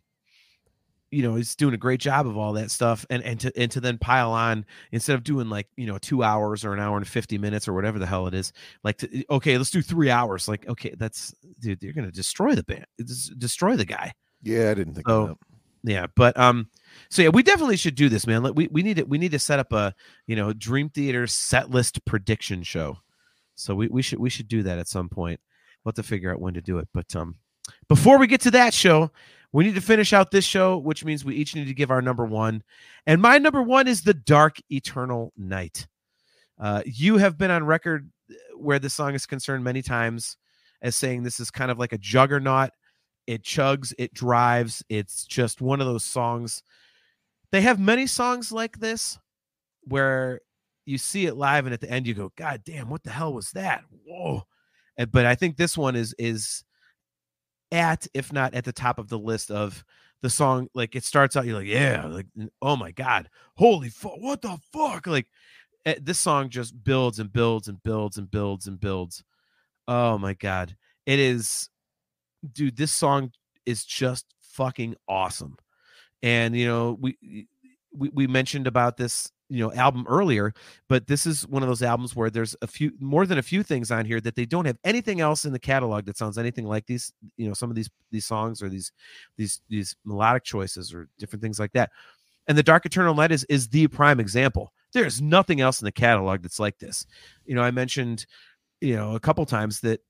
you know, he's doing a great job of all that stuff, and and to and to then pile on, instead of doing like, you know, two hours or an hour and fifty minutes or whatever the hell it is, like to, okay, let's do three hours. Like, okay, that's, dude, you're gonna destroy the band, it's destroy the guy. Yeah, I didn't think So, of that. yeah, but um, so yeah, we definitely should do this, man. Like, we we need to we need to set up a, you know, Dream Theater set list prediction show. So we we should we should do that at some point. We'll have to figure out when to do it. But um, before we get to that show, we need to finish out this show, which means we each need to give our number one. And my number one is The Dark Eternal Night. Uh, you have been on record where the song is concerned many times as saying this is kind of like a juggernaut. It chugs, it drives. It's just one of those songs. They have many songs like this where you see it live and at the end you go, God damn, what the hell was that? Whoa. And, but I think this one is, is, at, if not at the top of the list of the song. Like, it starts out, you're like, yeah, like, oh my God, holy fuck, what the fuck? Like, uh, this song just builds and builds and builds and builds and builds. Oh my God. It is, dude, this song is just fucking awesome. And, you know, we, we, we mentioned about this, you know, album earlier, but this is one of those albums where there's a few more than a few things on here that they don't have anything else in the catalog that sounds anything like these, you know, some of these these songs or these these these melodic choices or different things like that. And The Dark Eternal Night is is the prime example. There's nothing else in the catalog that's like this. You know, I mentioned, you know, a couple times that,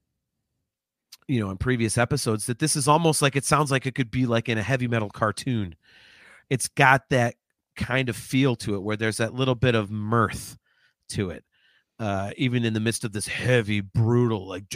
you know, in previous episodes, that this is almost like, it sounds like it could be like in a heavy metal cartoon. It's got that kind of feel to it where there's that little bit of mirth to it, uh even in the midst of this heavy, brutal, like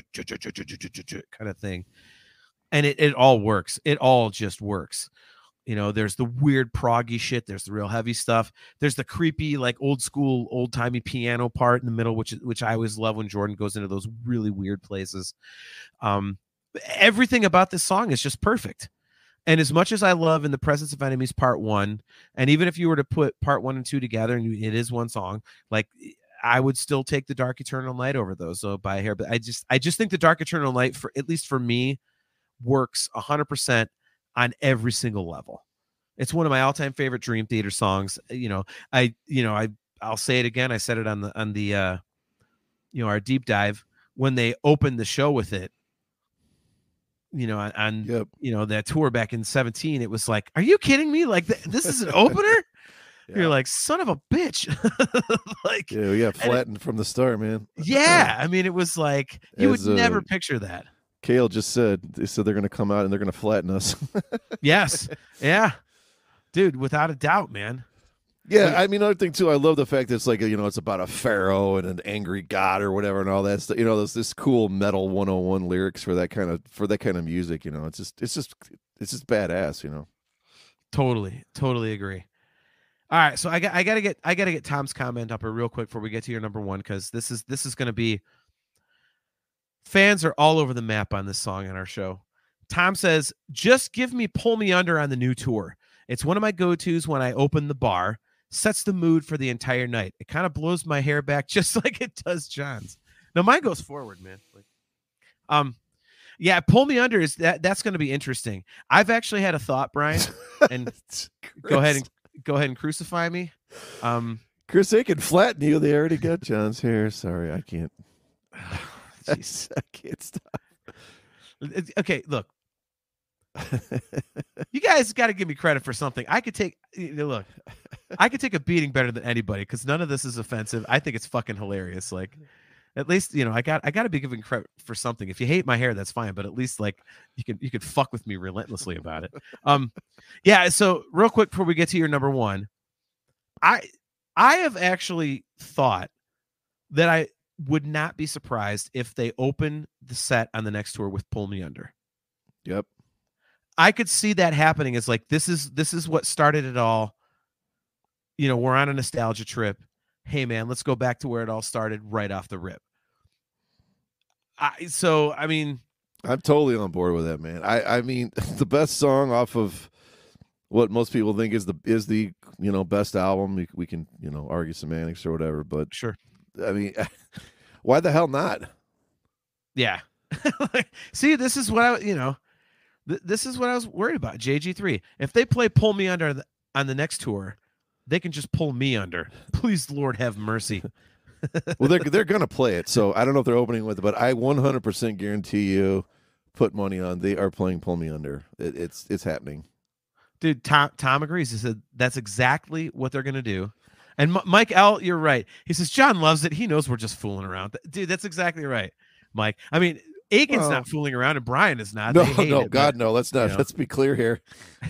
kind of thing. And it, it all works. It all just works. You know, there's the weird proggy shit, there's the real heavy stuff, there's the creepy, like old school, old timey piano part in the middle, which which I always love when Jordan goes into those really weird places. Um everything about this song is just perfect. And as much as I love In the Presence of Enemies Part One, and even if you were to put Part One and Two together, and it is one song, like, I would still take The Dark Eternal Night over those. So by a hair, but I just, I just think The Dark Eternal Night, for at least for me, works a hundred percent on every single level. It's one of my all-time favorite Dream Theater songs. You know, I, you know, I, I'll say it again. I said it on the on the, uh, you know, our deep dive when they opened the show with it. You know, on, on Yep. you know, that tour back in seventeen, it was like, are you kidding me? Like, th- this is an opener? Yeah. You're like, son of a bitch. Like, Yeah, we got and it- flattened from the start, man. yeah. I mean, it was like, you As, would never uh, picture that. Kale just said, they said they're going to come out and they're going to flatten us. Yes. Yeah. Dude, without a doubt, man. Yeah, I mean, another thing too, I love the fact that it's like a, you know, it's about a pharaoh and an angry god or whatever, and all that stuff. You know, there's this cool metal one oh one lyrics for that kind of for that kind of music. You know, it's just it's just it's just badass. You know, Totally, totally agree. All right, so I got I gotta get I gotta get Tom's comment up here real quick before we get to your number one, because this is this is gonna be fans are all over the map on this song on our show. Tom says, "Just give me Pull Me Under on the new tour. It's one of my go-tos when I open the bar. Sets the mood for the entire night. It kind of blows my hair back just like it does John's." Now mine goes forward, man. Like, um, yeah, Pull Me Under is that that's going to be interesting. I've actually had a thought, Brian, and go ahead and go ahead and crucify me. Um, Chris, they can flatten you. They already got John's hair. Sorry, I can't. I can't stop. Okay, look. You guys got to give me credit for something. I could take you know, look. I could take a beating better than anybody because none of this is offensive. I think it's fucking hilarious. Like, at least you know I got I got to be given credit for something. If you hate my hair, that's fine, but at least like you can you could fuck with me relentlessly about it. Um, yeah. So real quick before we get to your number one, I I have actually thought that I would not be surprised if they open the set on the next tour with Pull Me Under. Yep. I could see that happening. As like this is this is what started it all. You know, we're on a nostalgia trip. Hey man, let's go back to where it all started right off the rip. I so I mean, I'm totally on board with that, man. I I mean, the best song off of what most people think is the is the you know best album. We, we can you know argue semantics or whatever, but sure. I mean, why the hell not? Yeah. See, this is what I you know. This is what I was worried about. J G three. If they play Pull Me Under the, on the next tour, they can just pull me under. Please, Lord, have mercy. Well, they're they're gonna play it, so I don't know if they're opening with it, but I one hundred percent guarantee you, put money on they are playing Pull Me Under. It, it's it's happening. Dude, Tom Tom agrees. He said that's exactly what they're gonna do. And M- Mike L, you're right. He says John loves it. He knows we're just fooling around. Dude, that's exactly right, Mike. I mean. Aiken's well, not fooling around, and Brian is not. No, they no, it, God, but, no. Let's not. You know. Let's be clear here.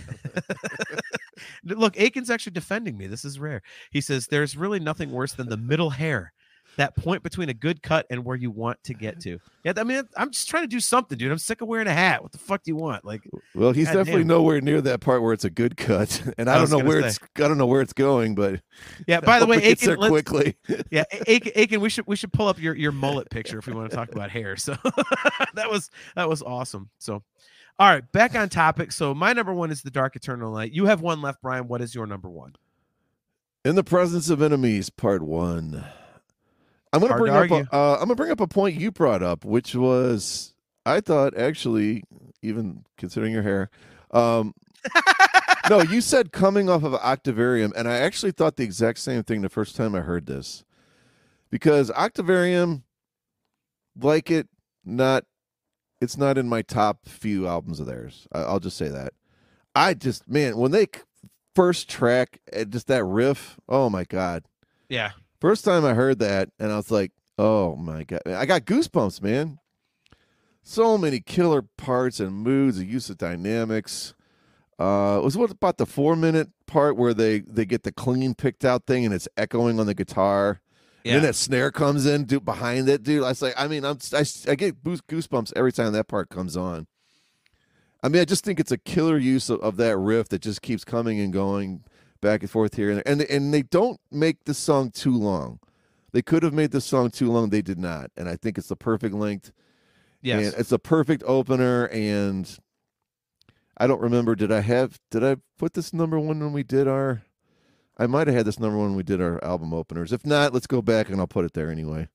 Look, Aiken's actually defending me. This is rare. He says there's really nothing worse than the middle hair, that point between a good cut and where you want to get to. Yeah, I mean, I'm just trying to do something, dude. I'm sick of wearing a hat. What the fuck do you want? Like, well, he's God definitely damn. nowhere near that part where it's a good cut, and I, I don't know where say. it's. I don't know where it's going, but yeah. By the way, Aiken, there quickly. yeah, Aiken, Aiken, we should we should pull up your your mullet picture if we want to talk about hair. So that was that was awesome. So, all right, back on topic. So my number one is The Dark Eternal Night. You have one left, Brian. What is your number one? In the Presence of Enemies, Part One. I'm gonna Hard bring to up. argue. A, uh, I'm gonna bring up a point you brought up, which was I thought actually, even considering your hair, um, no, you said coming off of Octavarium, and I actually thought the exact same thing the first time I heard this, because Octavarium, like it, not, it's not in my top few albums of theirs. I, I'll just say that. I just man, when they first track, just that riff, oh my god, yeah. First time I heard that, and I was like, oh, my God. I got goosebumps, man. So many killer parts and moods, the use of dynamics. Uh, was what about the four-minute part where they, they get the clean picked out thing and it's echoing on the guitar? Yeah. And then that snare comes in dude, behind it, dude. I was like, I mean, I'm, I, I get goosebumps every time that part comes on. I mean, I just think it's a killer use of, of that riff that just keeps coming and going back and forth here and there. And, and they don't make the song too long. They could have made the song too long. They did not. And I think it's the perfect length. Yes. And it's a perfect opener. And I don't remember, did I have, did I put this number one when we did our, I might have had this number one when we did our album openers. If not, let's go back and I'll put it there anyway.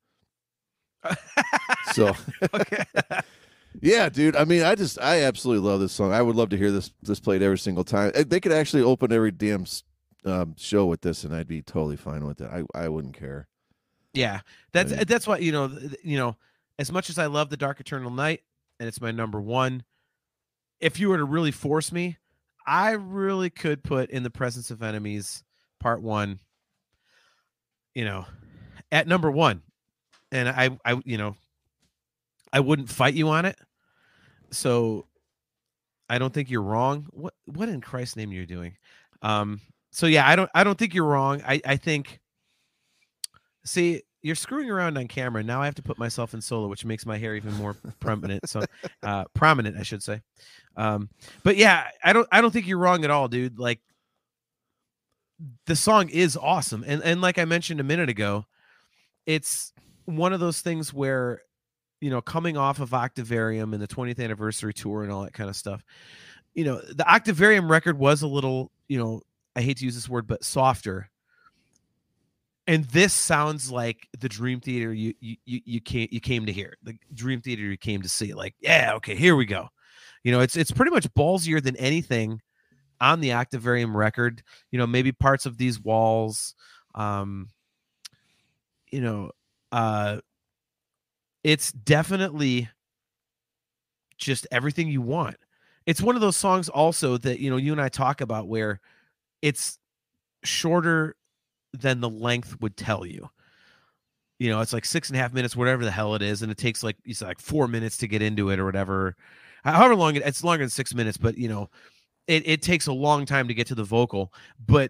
So, okay. Yeah, dude. I mean, I just, I absolutely love this song. I would love to hear this, this played every single time. They could actually open every damn um, show with this, and I'd be totally fine with it. I, I wouldn't care. Yeah, that's I mean, that's what you know. You know, as much as I love The Dark Eternal Night, and it's my number one. If you were to really force me, I really could put In the Presence of Enemies Part One. You know, at number one, and I, I, you know, I wouldn't fight you on it. So, I don't think you're wrong. What, what in Christ's name are you doing? Um. so yeah, I don't I don't think you're wrong. I I think. See, you're screwing around on camera. Now I have to put myself in solo, which makes my hair even more prominent. So, uh, prominent, I should say. Um, but yeah, I don't, I don't think you're wrong at all, dude. Like, the song is awesome, and and like I mentioned a minute ago, it's one of those things where, you know, coming off of Octavarium and the twentieth anniversary tour and all that kind of stuff, you know, the Octavarium record was a little, you know, I hate to use this word, but softer. And this sounds like the Dream Theater you you you came you came to hear, the Dream Theater you came to see. Like, yeah, okay, here we go. You know, it's it's pretty much ballsier than anything on the Octavarium record. You know, maybe parts of These Walls. Um, you know, uh, it's definitely just everything you want. It's one of those songs also that, you know, you and I talk about where it's shorter than the length would tell you. You know, it's like six and a half minutes, whatever the hell it is, and it takes like you said, like four minutes to get into it or whatever. However long it, it's longer than six minutes, but you know, it it takes a long time to get to the vocal, but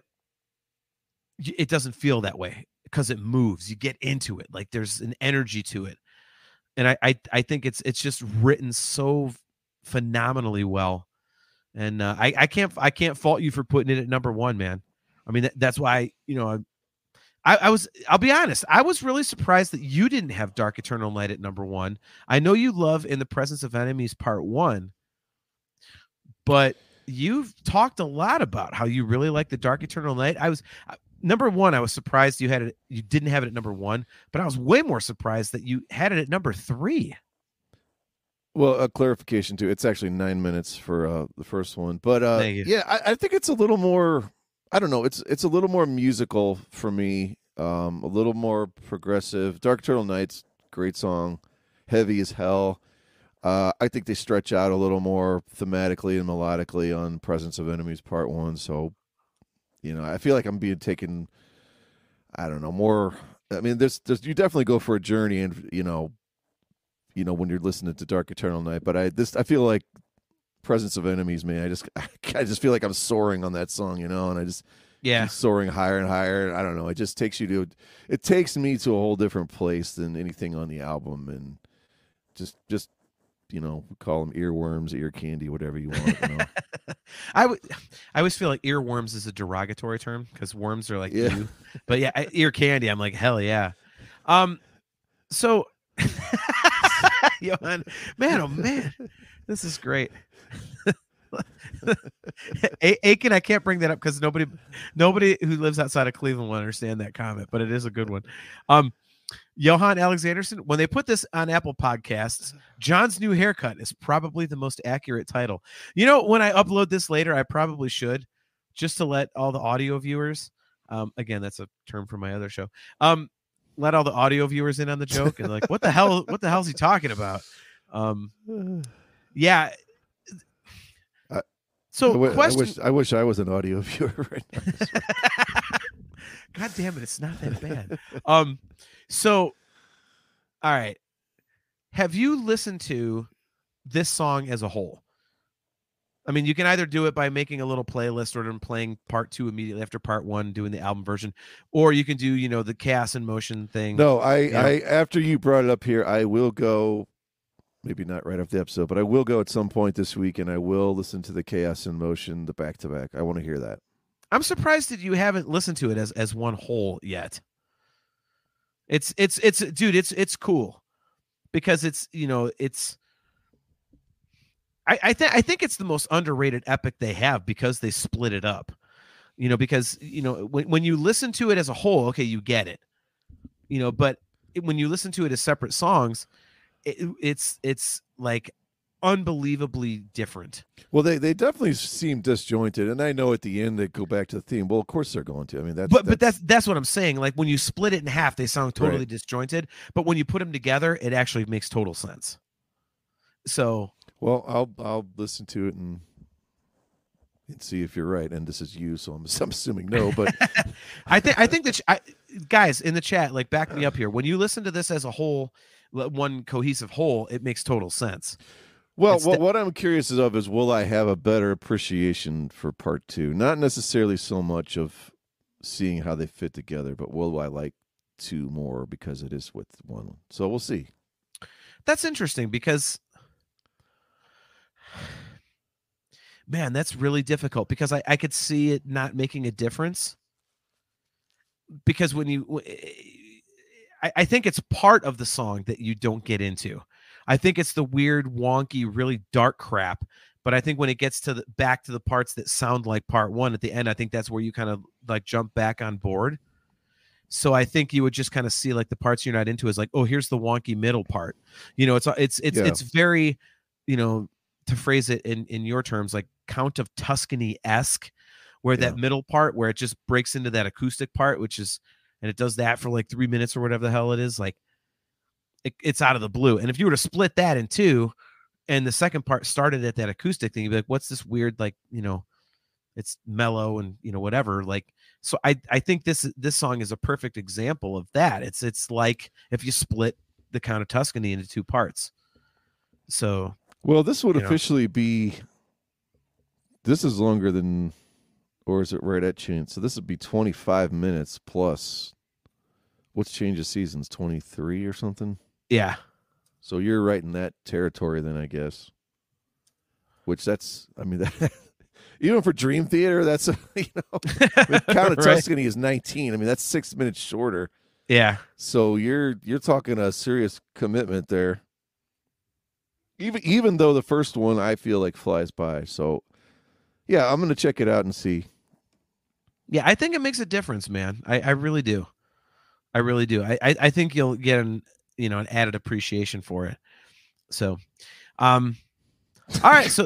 it doesn't feel that way because it moves. You get into it, like there's an energy to it, and I I, I think it's it's just written so phenomenally well, and uh, I I can't I can't fault you for putting it at number one, man. I mean that, that's why, you know. I, I, I was, I'll be honest, I was really surprised that you didn't have Dark Eternal Night at number one. I know you love In the Presence of Enemies Part One, but you've talked a lot about how you really like the Dark Eternal Night. I was number one. I was surprised you had it. You didn't have it at number one, but I was way more surprised that you had it at number three. Well, a clarification too. It's actually nine minutes for uh, the first one, but uh, yeah, I, I think it's a little more. I don't know. It's it's a little more musical for me, um, a little more progressive. Dark Eternal Night's great song, heavy as hell. Uh, I think they stretch out a little more thematically and melodically on Presence of Enemies Part One. So, you know, I feel like I'm being taken. I don't know more. I mean, there's there's you definitely go for a journey, and you know, you know when you're listening to Dark Eternal Night. But I this I feel like. Presence of Enemies, man. I just, I just feel like I'm soaring on that song, you know, and I just, yeah, soaring higher and higher. I don't know. It just takes you to, it takes me to a whole different place than anything on the album, and just, just, you know, call them earworms, ear candy, whatever you want. You know? I would, I always feel like earworms is a derogatory term because worms are like yeah. you, but yeah, I, ear candy. I'm like, hell yeah. Um, so, Johan, man, oh man, this is great. A- Aiken, I can't bring that up because nobody, nobody who lives outside of Cleveland will understand that comment, but it is a good one. Um, Johan Alexanderson, when they put this on Apple Podcasts, John's New Haircut is probably the most accurate title. You know, when I upload this later, I probably should, just to let all the audio viewers, um, again, that's a term for my other show, um, let all the audio viewers in on the joke and like, what the hell, what the hell is he talking about? Um, yeah. So, I, w- question... I wish I wish I was an audio viewer right now. God damn it, it's not that bad. Um, so, all right, have you listened to this song as a whole? I mean, you can either do it by making a little playlist or then playing part two immediately after part one, doing the album version, or you can do, you know, the Chaos in Motion thing. No, I, you know? I after you brought it up here, I will go. Maybe not right after the episode, but I will go at some point this week, and I will listen to the Chaos in Motion, the back to back. I want to hear that. I'm surprised that you haven't listened to it as as one whole yet. It's it's it's dude, it's it's cool because it's, you know, it's. I I think I think it's the most underrated epic they have because they split it up. You know, because you know when when you listen to it as a whole, okay, you get it. You know, but it, when you listen to it as separate songs. It, it's it's like unbelievably different. Well, they, they definitely seem disjointed, and I know at the end they go back to the theme. Well, of course they're going to. I mean, that's but that's, but that's that's what I'm saying. Like when you split it in half, they sound totally right. disjointed. But when you put them together, it actually makes total sense. So, well, I'll I'll listen to it and and see if you're right. And this is you, so I'm, I'm assuming no. But I think I think that I, guys in the chat, like, back me up here. When you listen to this as a whole. One cohesive whole, it makes total sense. Well, It's what de- what I'm curious of is, will I have a better appreciation for part two? Not necessarily so much of seeing how they fit together, but will I like two more because it is with one? So we'll see. That's interesting because, man, that's really difficult because I, I could see it not making a difference. Because when you, I, I think it's part of the song that you don't get into. I think it's the weird, wonky, really dark crap. But I think when it gets to the back to the parts that sound like part one at the end, I think that's where you kind of like jump back on board. So I think you would just kind of see like the parts you're not into is like, oh, here's the wonky middle part. You know, it's it's it's Yeah. it's very, you know, to phrase it in in your terms, like Count of Tuscany-esque, where that Yeah. middle part where it just breaks into that acoustic part, which is, and it does that for like three minutes or whatever the hell it is, like it, it's out of the blue. And if you were to split that in two, and the second part started at that acoustic thing, you'd be like, what's this weird, like, you know, it's mellow and, you know, whatever. Like, so I, I think this, this song is a perfect example of that. It's, it's like if you split the Count of Tuscany into two parts. So, Well, this would you know. officially be, this is longer than, or is it right at change? So this would be twenty-five minutes plus, what's Change of Seasons, twenty-three or something? yeah. So you're right in that territory then, I guess. Which that's, I mean, that, even for Dream Theater, that's, a, you know, I mean, Count of Right. Tuscany is nineteen. I mean, that's six minutes shorter. Yeah. So you're you're talking a serious commitment there. Even even though the first one I feel like flies by. So yeah, I'm gonna check it out and see. Yeah. I think it makes a difference, man. I, I really do. I really do. I, I, I think you'll get an, you know, an added appreciation for it. So, um, all right. So,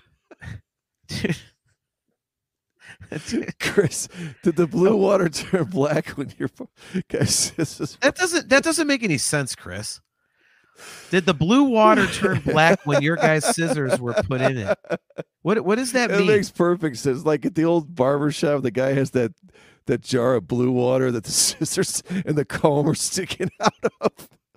Chris, did the blue water turn black when you're guys? This is that doesn't that doesn't make any sense, Chris. Did the blue water turn black when your guys' scissors were put in it? What what does that It mean? makes perfect sense. Like at the old barber shop, the guy has that that jar of blue water that the scissors and the comb are sticking out of.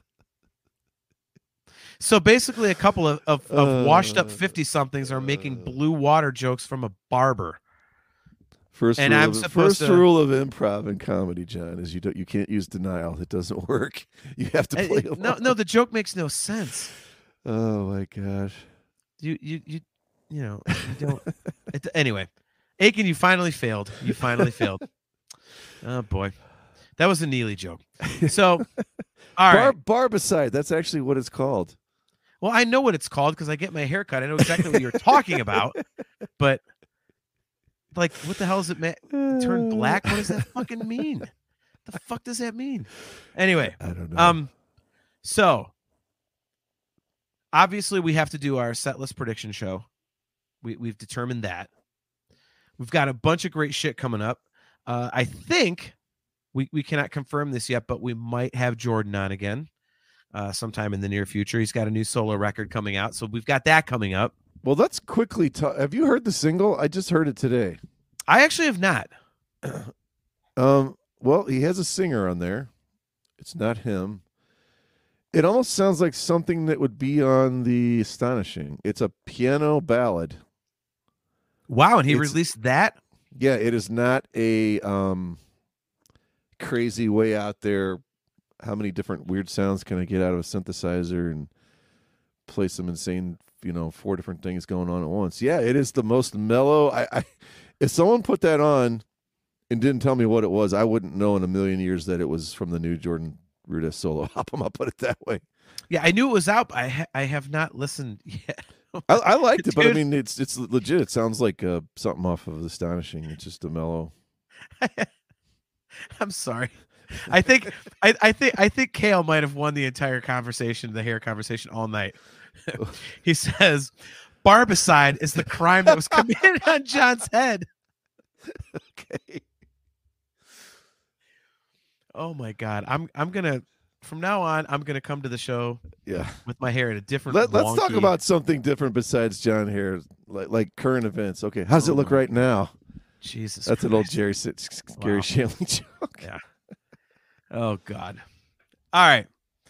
So basically, a couple of of, of washed up Uh, fifty somethings are making blue water jokes from a barber. First And rule I'm of, supposed first to- rule of improv and comedy, John, is you don't you can't use denial. It doesn't work. You have to Uh, play it- along. no, no, the joke makes no sense. Oh my gosh. You you you you know you don't. It, anyway, Aiken, you finally failed. You finally failed. Oh boy, that was a Neely joke. So, all right. Bar- Barbicide. That's actually what it's called. Well, I know what it's called because I get my hair cut. I know exactly what you're talking about. But like, what the hell is it? Ma- turn black? What does that fucking mean? The fuck does that mean? Anyway, I don't know. um, so obviously we have to do our set list prediction show. We we've determined that. We've got a bunch of great shit coming up. Uh, I think we we cannot confirm this yet, but we might have Jordan on again uh, sometime in the near future. He's got a new solo record coming out, so we've got that coming up. Well, let's quickly talk. Have you heard the single? I just heard it today. I actually have not. Um. Well, he has a singer on there. It's not him. It almost sounds like something that would be on the Astonishing. It's a piano ballad. Wow, and he It's- released that? Yeah, it is not a um crazy way out there. How many different weird sounds can I get out of a synthesizer and play some insane, you know, four different things going on at once? Yeah, it is the most mellow. I, I if someone put that on and didn't tell me what it was, I wouldn't know in a million years that it was from the new Jordan Rudess solo album. I'll put it that way. Yeah, I knew it was out, but I ha- I have not listened yet. I, I liked it, but I Dude. mean, it's it's legit. It sounds like uh, something off of Astonishing. It's just a mellow. I'm sorry. I think I, I think I think Kale might have won the entire conversation, the hair conversation all night. He says barbicide is the crime that was committed on John's head. Okay. Oh my god. I'm I'm gonna from now on, I'm gonna come to the show Yeah. with my hair at a different Let, let's talk wonky- about something different besides John Hair, like like current events. Okay, how's Oh it look my right now? Jesus. That's an old Christ. Jerry S- Gary Wow. Shanley joke. Yeah. Oh God. All right.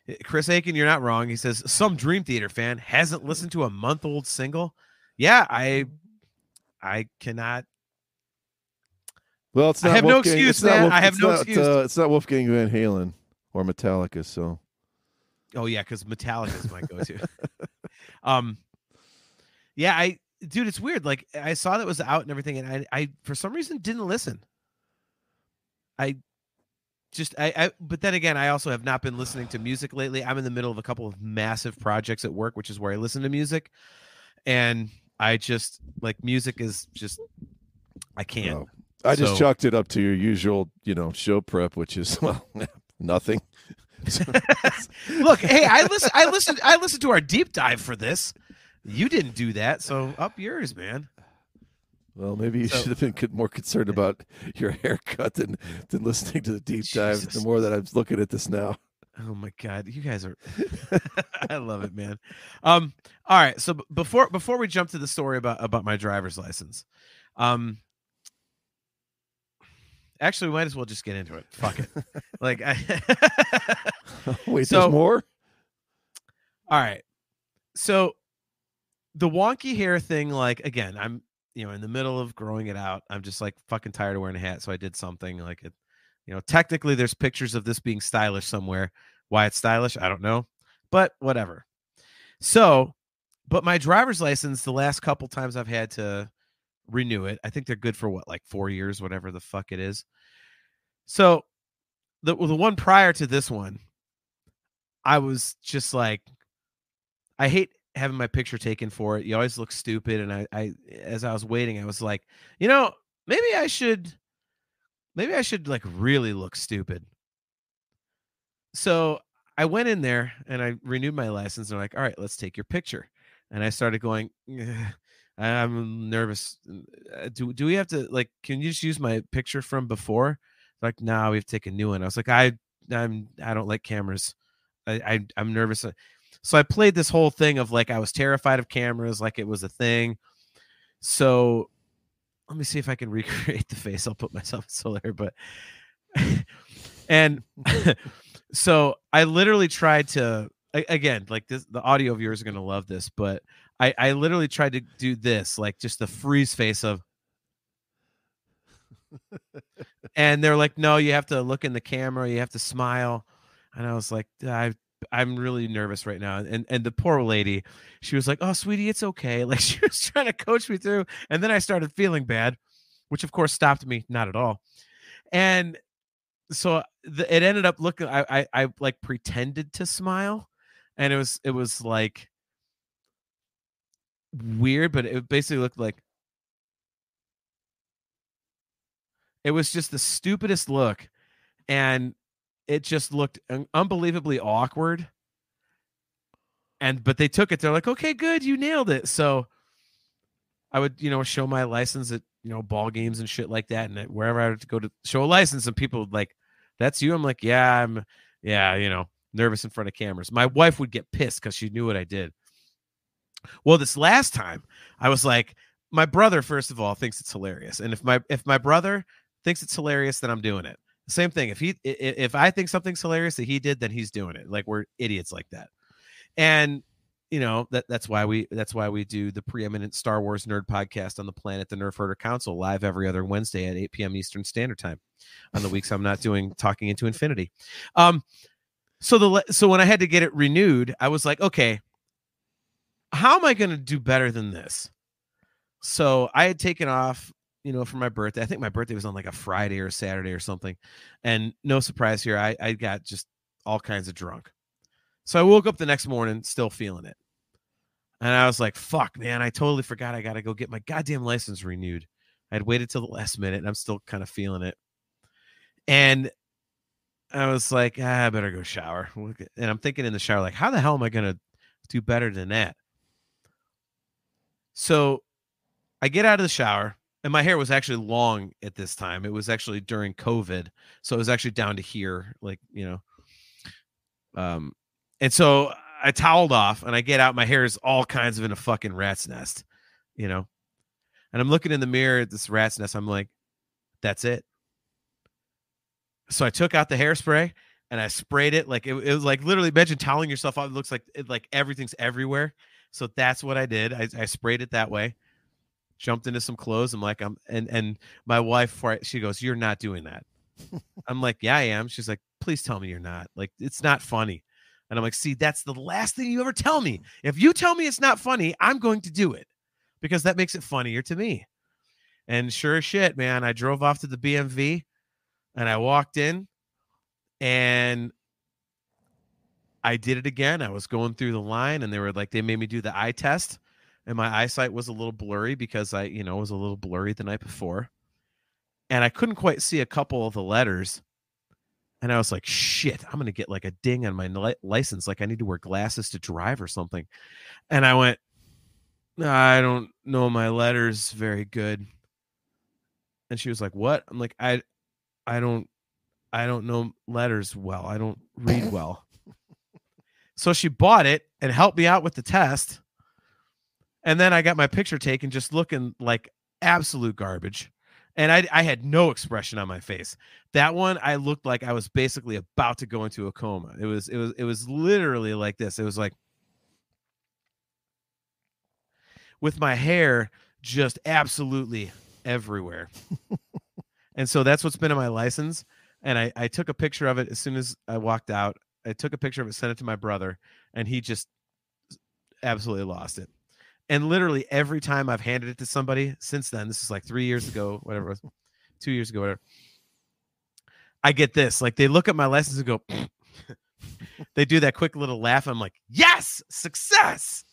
Chris Aiken, you're not wrong. He says some Dream Theater fan hasn't listened to a month old single. Yeah, I I cannot. Well, it's not. I have Wolfgang, no excuse, it's not man. Wolf, I have it's no not, excuse. Uh, it's not Wolfgang Van Halen or Metallica. So. Oh yeah, because Metallica is my go-to. um, yeah, I dude, it's weird. Like I saw that it was out and everything, and I, I for some reason didn't listen. I just, I, I, but then again, I also have not been listening to music lately. I'm in the middle of a couple of massive projects at work, which is where I listen to music, and I just like music is just, I can't. Oh, I just So- chalked it up to your usual, you know, show prep, which is well, nothing. Look, hey, I listen, I listened, I listened to our deep dive for this. You didn't do that, so up yours, man. Well, maybe you So- should have been con- more concerned about your haircut than than listening to the deep dive. Jesus. The more that I'm looking at this now. Oh my God, you guys are I love it, man. Um, all right. So b- before before we jump to the story about, about my driver's license, um actually we might as well just get into it. Fuck it. Like I Wait, So- there's more? all right. So the wonky hair thing, like again, I'm you know in the middle of growing it out. I'm just like fucking tired of wearing a hat, so I did something like it. You know, technically, there's pictures of this being stylish somewhere. Why it's stylish, I don't know, but whatever. So, but my driver's license, the last couple times I've had to renew it, I think they're good for what, like four years, whatever the fuck it is. So, the the one prior to this one, I was just like, I hate having my picture taken for it. You always look stupid. And I, I, as I was waiting, I was like, you know, maybe I should, maybe I should like really look stupid. So I went in there and I renewed my license. And they're like, all right, let's take your picture. And I started going, "Ugh, I'm nervous. Uh, Do do we have to like? Can you just use my picture from before? Like, no, we have to take a new one. I was like, I, I'm, I don't like cameras. I, I I'm nervous. So I played this whole thing of like I was terrified of cameras, like it was a thing. So let me see if I can recreate the face. I'll put myself in Solar, but and so I literally tried to a- again, like this, the audio viewers are gonna love this, but I, I literally tried to do this, like just the freeze face of, and they're like, no, you have to look in the camera, you have to smile, and I was like, I I'm really nervous right now, and and the poor lady, she was like, oh sweetie, it's okay, like she was trying to coach me through, and then I started feeling bad, which of course stopped me, not at all, and so the, it ended up looking, I, I I like pretended to smile, and it was it was like weird, but it basically looked like it was just the stupidest look, and it just looked un- unbelievably awkward. And but they took it. They're like, okay, good, you nailed it. So I would, you know, show my license at you know ball games and shit like that, and at wherever I would go to show a license, and people would like, that's you. I'm like, yeah, I'm, yeah, you know, nervous in front of cameras. My wife would get pissed because she knew what I did. Well, this last time, I was like, my brother, first of all, thinks it's hilarious, and if my if my brother thinks it's hilarious, then I'm doing it. Same thing. If he i- if I think something's hilarious that he did, then he's doing it. Like we're idiots like that. And you know that that's why we that's why we do the preeminent Star Wars nerd podcast on the planet, the Nerf Herder Council, live every other Wednesday at eight p.m. Eastern Standard Time on the weeks I'm not doing Talking into Infinity. Um, so the so when I had to get it renewed, I was like, okay, how am I going to do better than this? So I had taken off, you know, for my birthday. I think my birthday was on like a Friday or Saturday or something. And no surprise here, I, I got just all kinds of drunk. So I woke up the next morning still feeling it. And I was like, fuck, man, I totally forgot I got to go get my goddamn license renewed. I'd waited till the last minute and I'm still kind of feeling it. And I was like, ah, I better go shower. And I'm thinking in the shower, like, how the hell am I going to do better than that? So I get out of the shower, and my hair was actually long at this time. It was actually during COVID. So it was actually down to here, like, you know. Um, and so I toweled off, and I get out. My hair is all kinds of in a fucking rat's nest, you know. And I'm looking in the mirror at this rat's nest. I'm like, that's it. So I took out the hairspray, and I sprayed it. Like it, it was like literally imagine toweling yourself off. It looks like it, like everything's everywhere. So that's what I did. I, I sprayed it that way. Jumped into some clothes. I'm like, I'm and and my wife, before I, she goes, "You're not doing that." I'm like, "Yeah, I am." She's like, "Please tell me you're not. Like, it's not funny." And I'm like, "See, that's the last thing you ever tell me. If you tell me it's not funny, I'm going to do it because that makes it funnier to me." And sure as shit, man, I drove off to the B M V and I walked in and I did it again. I was going through the line and they were like, they made me do the eye test. And my eyesight was a little blurry because I, you know, was a little blurry the night before. And I couldn't quite see a couple of the letters. And I was like, shit, I'm going to get like a ding on my li- license. Like I need to wear glasses to drive or something. And I went, I don't know my letters very good. And she was like, what? I'm like, I, I don't, I don't know letters well. I don't read well. So she bought it and helped me out with the test. And then I got my picture taken just looking like absolute garbage. And I, I had no expression on my face. That one, I looked like I was basically about to go into a coma. It was, it was, it was literally like this. It was like with my hair just absolutely everywhere. And so that's what's been on my license. And I, I took a picture of it as soon as I walked out. I took a picture of it, sent it to my brother, and he just absolutely lost it. And literally every time I've handed it to somebody since then, this is like three years ago, whatever it was, two years ago, whatever. I get this, like they look at my license and go, they do that quick little laugh. I'm like, yes, success.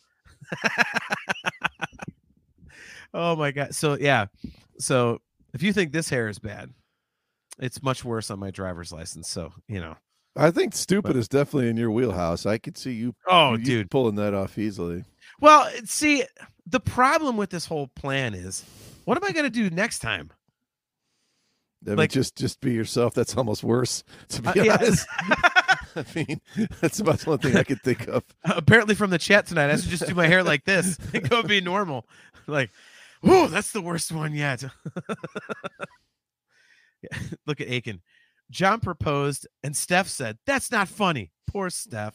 Oh my God. So yeah. So if you think this hair is bad, it's much worse on my driver's license. So, you know, I think stupid but, is definitely in your wheelhouse. I could see you, oh, you dude, pulling that off easily. Well, see, the problem with this whole plan is, what am I going to do next time? I mean, like, just just be yourself. That's almost worse, to be uh, honest. Yeah. I mean, that's about the only thing I could think of. Apparently, from the chat tonight, I should just do my hair like this. It could be normal. Like, oh, that's the worst one yet. Yeah. Look at Aiken. John proposed, and Steph said, "That's not funny." Poor Steph.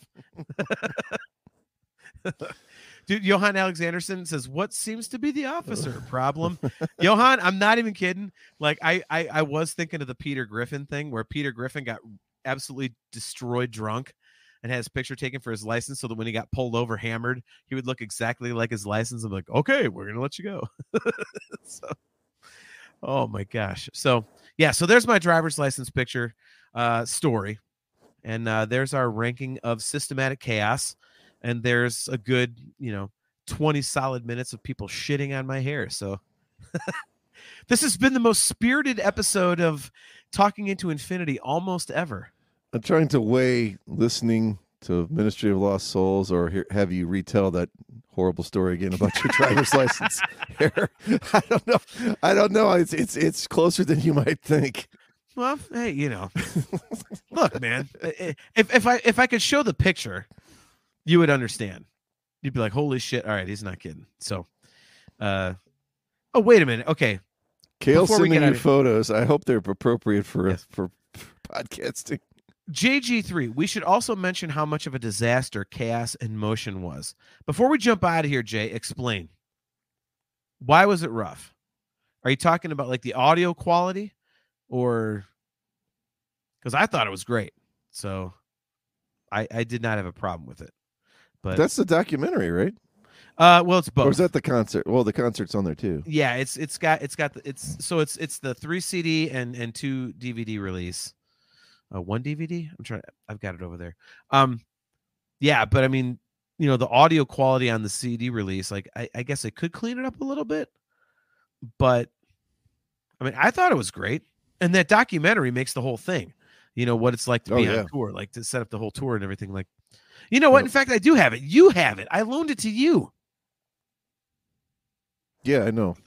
Dude, Johan Alexanderson says, "What seems to be the officer problem?" Johan, I'm not even kidding. Like, I, I, I was thinking of the Peter Griffin thing, where Peter Griffin got absolutely destroyed drunk and had his picture taken for his license, so that when he got pulled over, hammered, he would look exactly like his license. I'm like, okay, we're gonna let you go. So, oh my gosh. So yeah, so there's my driver's license picture uh, story, and uh, there's our ranking of systematic chaos. And there's a good, you know, twenty solid minutes of people shitting on my hair. So this has been the most spirited episode of Talking Into Infinity almost ever. I'm trying to weigh listening to Ministry of Lost Souls or hear, have you retell that horrible story again about your driver's license hair. I don't know. I don't know. It's it's it's closer than you might think. Well, hey, you know, look, man, if if I if I could show the picture, you would understand. You'd be like, holy shit. All right. He's not kidding. So, uh, oh, wait a minute. Okay. Kale Before we sending get you out photos. I hope they're appropriate for, Yes. for, for podcasting. J G three, we should also mention how much of a disaster Chaos in Motion was. Before we jump out of here, Jay, explain. Why was it rough? Are you talking about like the audio quality or because I thought it was great. So I, I did not have a problem with it. But That's the documentary, right? uh well it's both. Or is that the concert? Well, the concert's on there too. Yeah, it's it's got it's got the, it's so it's it's the three C D and and two D V D release. Uh, one D V D. I'm trying. I've got it over there. Um, yeah, but I mean, you know, the audio quality on the C D release, like I, I guess I could clean it up a little bit, but I mean, I thought it was great, and that documentary makes the whole thing. You know what it's like to Oh, be yeah. on tour, like to set up the whole tour and everything. Like, you know what? Yep. In fact, I do have it. You have it. I loaned it to you. Yeah, I know.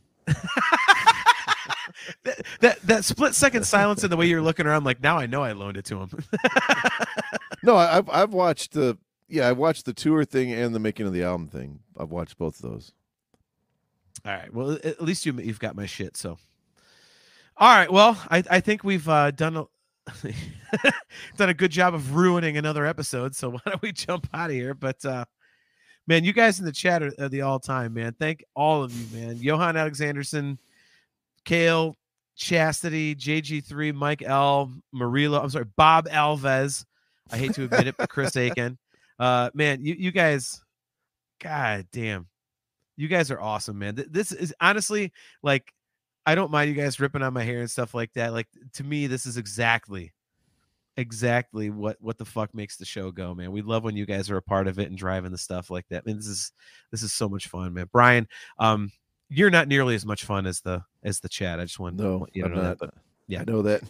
that, that that split second silence and the way you're looking around, like now I know I loaned it to him. No, I- I've I've watched the yeah, I watched the tour thing and the making of the album thing. I've watched both of those. All right. Well, at least you you've got my shit. So, all right. Well, I I think we've uh, done a, done a good job of ruining another episode. So why don't we jump out of here? But uh, man, you guys in the chat are, are the all time, man. Thank all of you, man. Johan Alexanderson, Kale, Chastity, J G three, Mike L, Marilla. I'm sorry, Bob Alves. I hate to admit it, but Chris Aiken. Uh, man, you, you guys, God damn. You guys are awesome, man. This is honestly, like, I don't mind you guys ripping on my hair and stuff like that. Like, to me, this is exactly, exactly what, what the fuck makes the show go, man. We love when you guys are a part of it and driving the stuff like that. I mean, this is, this is so much fun, man. Brian, um, you're not nearly as much fun as the, as the chat. I just want, no, want you to I'm know not. that, but yeah, I know that.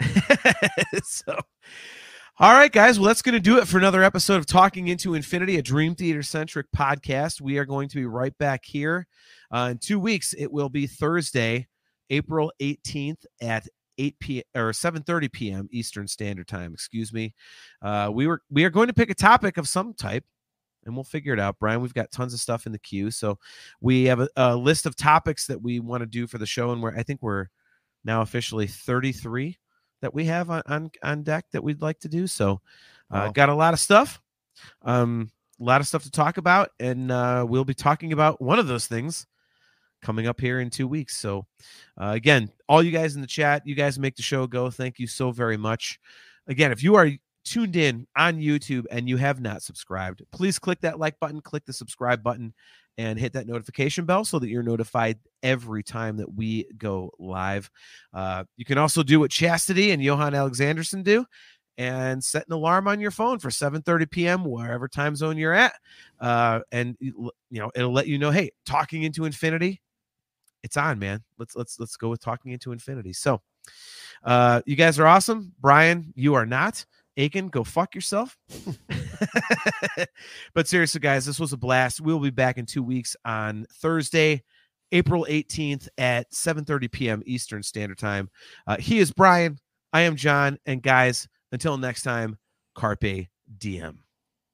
so, all right, guys. Well, that's going to do it for another episode of Talking Into Infinity, a Dream Theater centric podcast. We are going to be right back here uh, in two weeks. It will be Thursday, April eighteenth at eight p.m. or seven thirty p.m. Eastern Standard Time. Excuse me. Uh, we were we are going to pick a topic of some type, and we'll figure it out. Brian, we've got tons of stuff in the queue, so we have a, a list of topics that we want to do for the show, and we're I think we're now officially thirty-three that we have on, on, on deck that we'd like to do. So uh, Wow. got a lot of stuff, um, a lot of stuff to talk about. And uh, we'll be talking about one of those things coming up here in two weeks. So uh, again, all you guys in the chat, you guys make the show go. Thank you so very much. Again, if you are tuned in on YouTube and you have not subscribed, please click that like button, click the subscribe button, and hit that notification bell so that you're notified every time that we go live. Uh, you can also do what Chastity and Johan Alexanderson do and set an alarm on your phone for seven thirty p.m. wherever time zone you're at. Uh, and you know, it'll let you know, hey, Talking Into Infinity, it's on, man. Let's let's let's go with Talking Into Infinity. So uh, you guys are awesome. Brian, you are not. Aiken, go fuck yourself. But seriously, guys, this was a blast. We'll be back in two weeks on Thursday, April eighteenth at seven thirty p.m. Eastern Standard Time. Uh, he is Brian. I am John. And guys, until next time, Carpe Diem.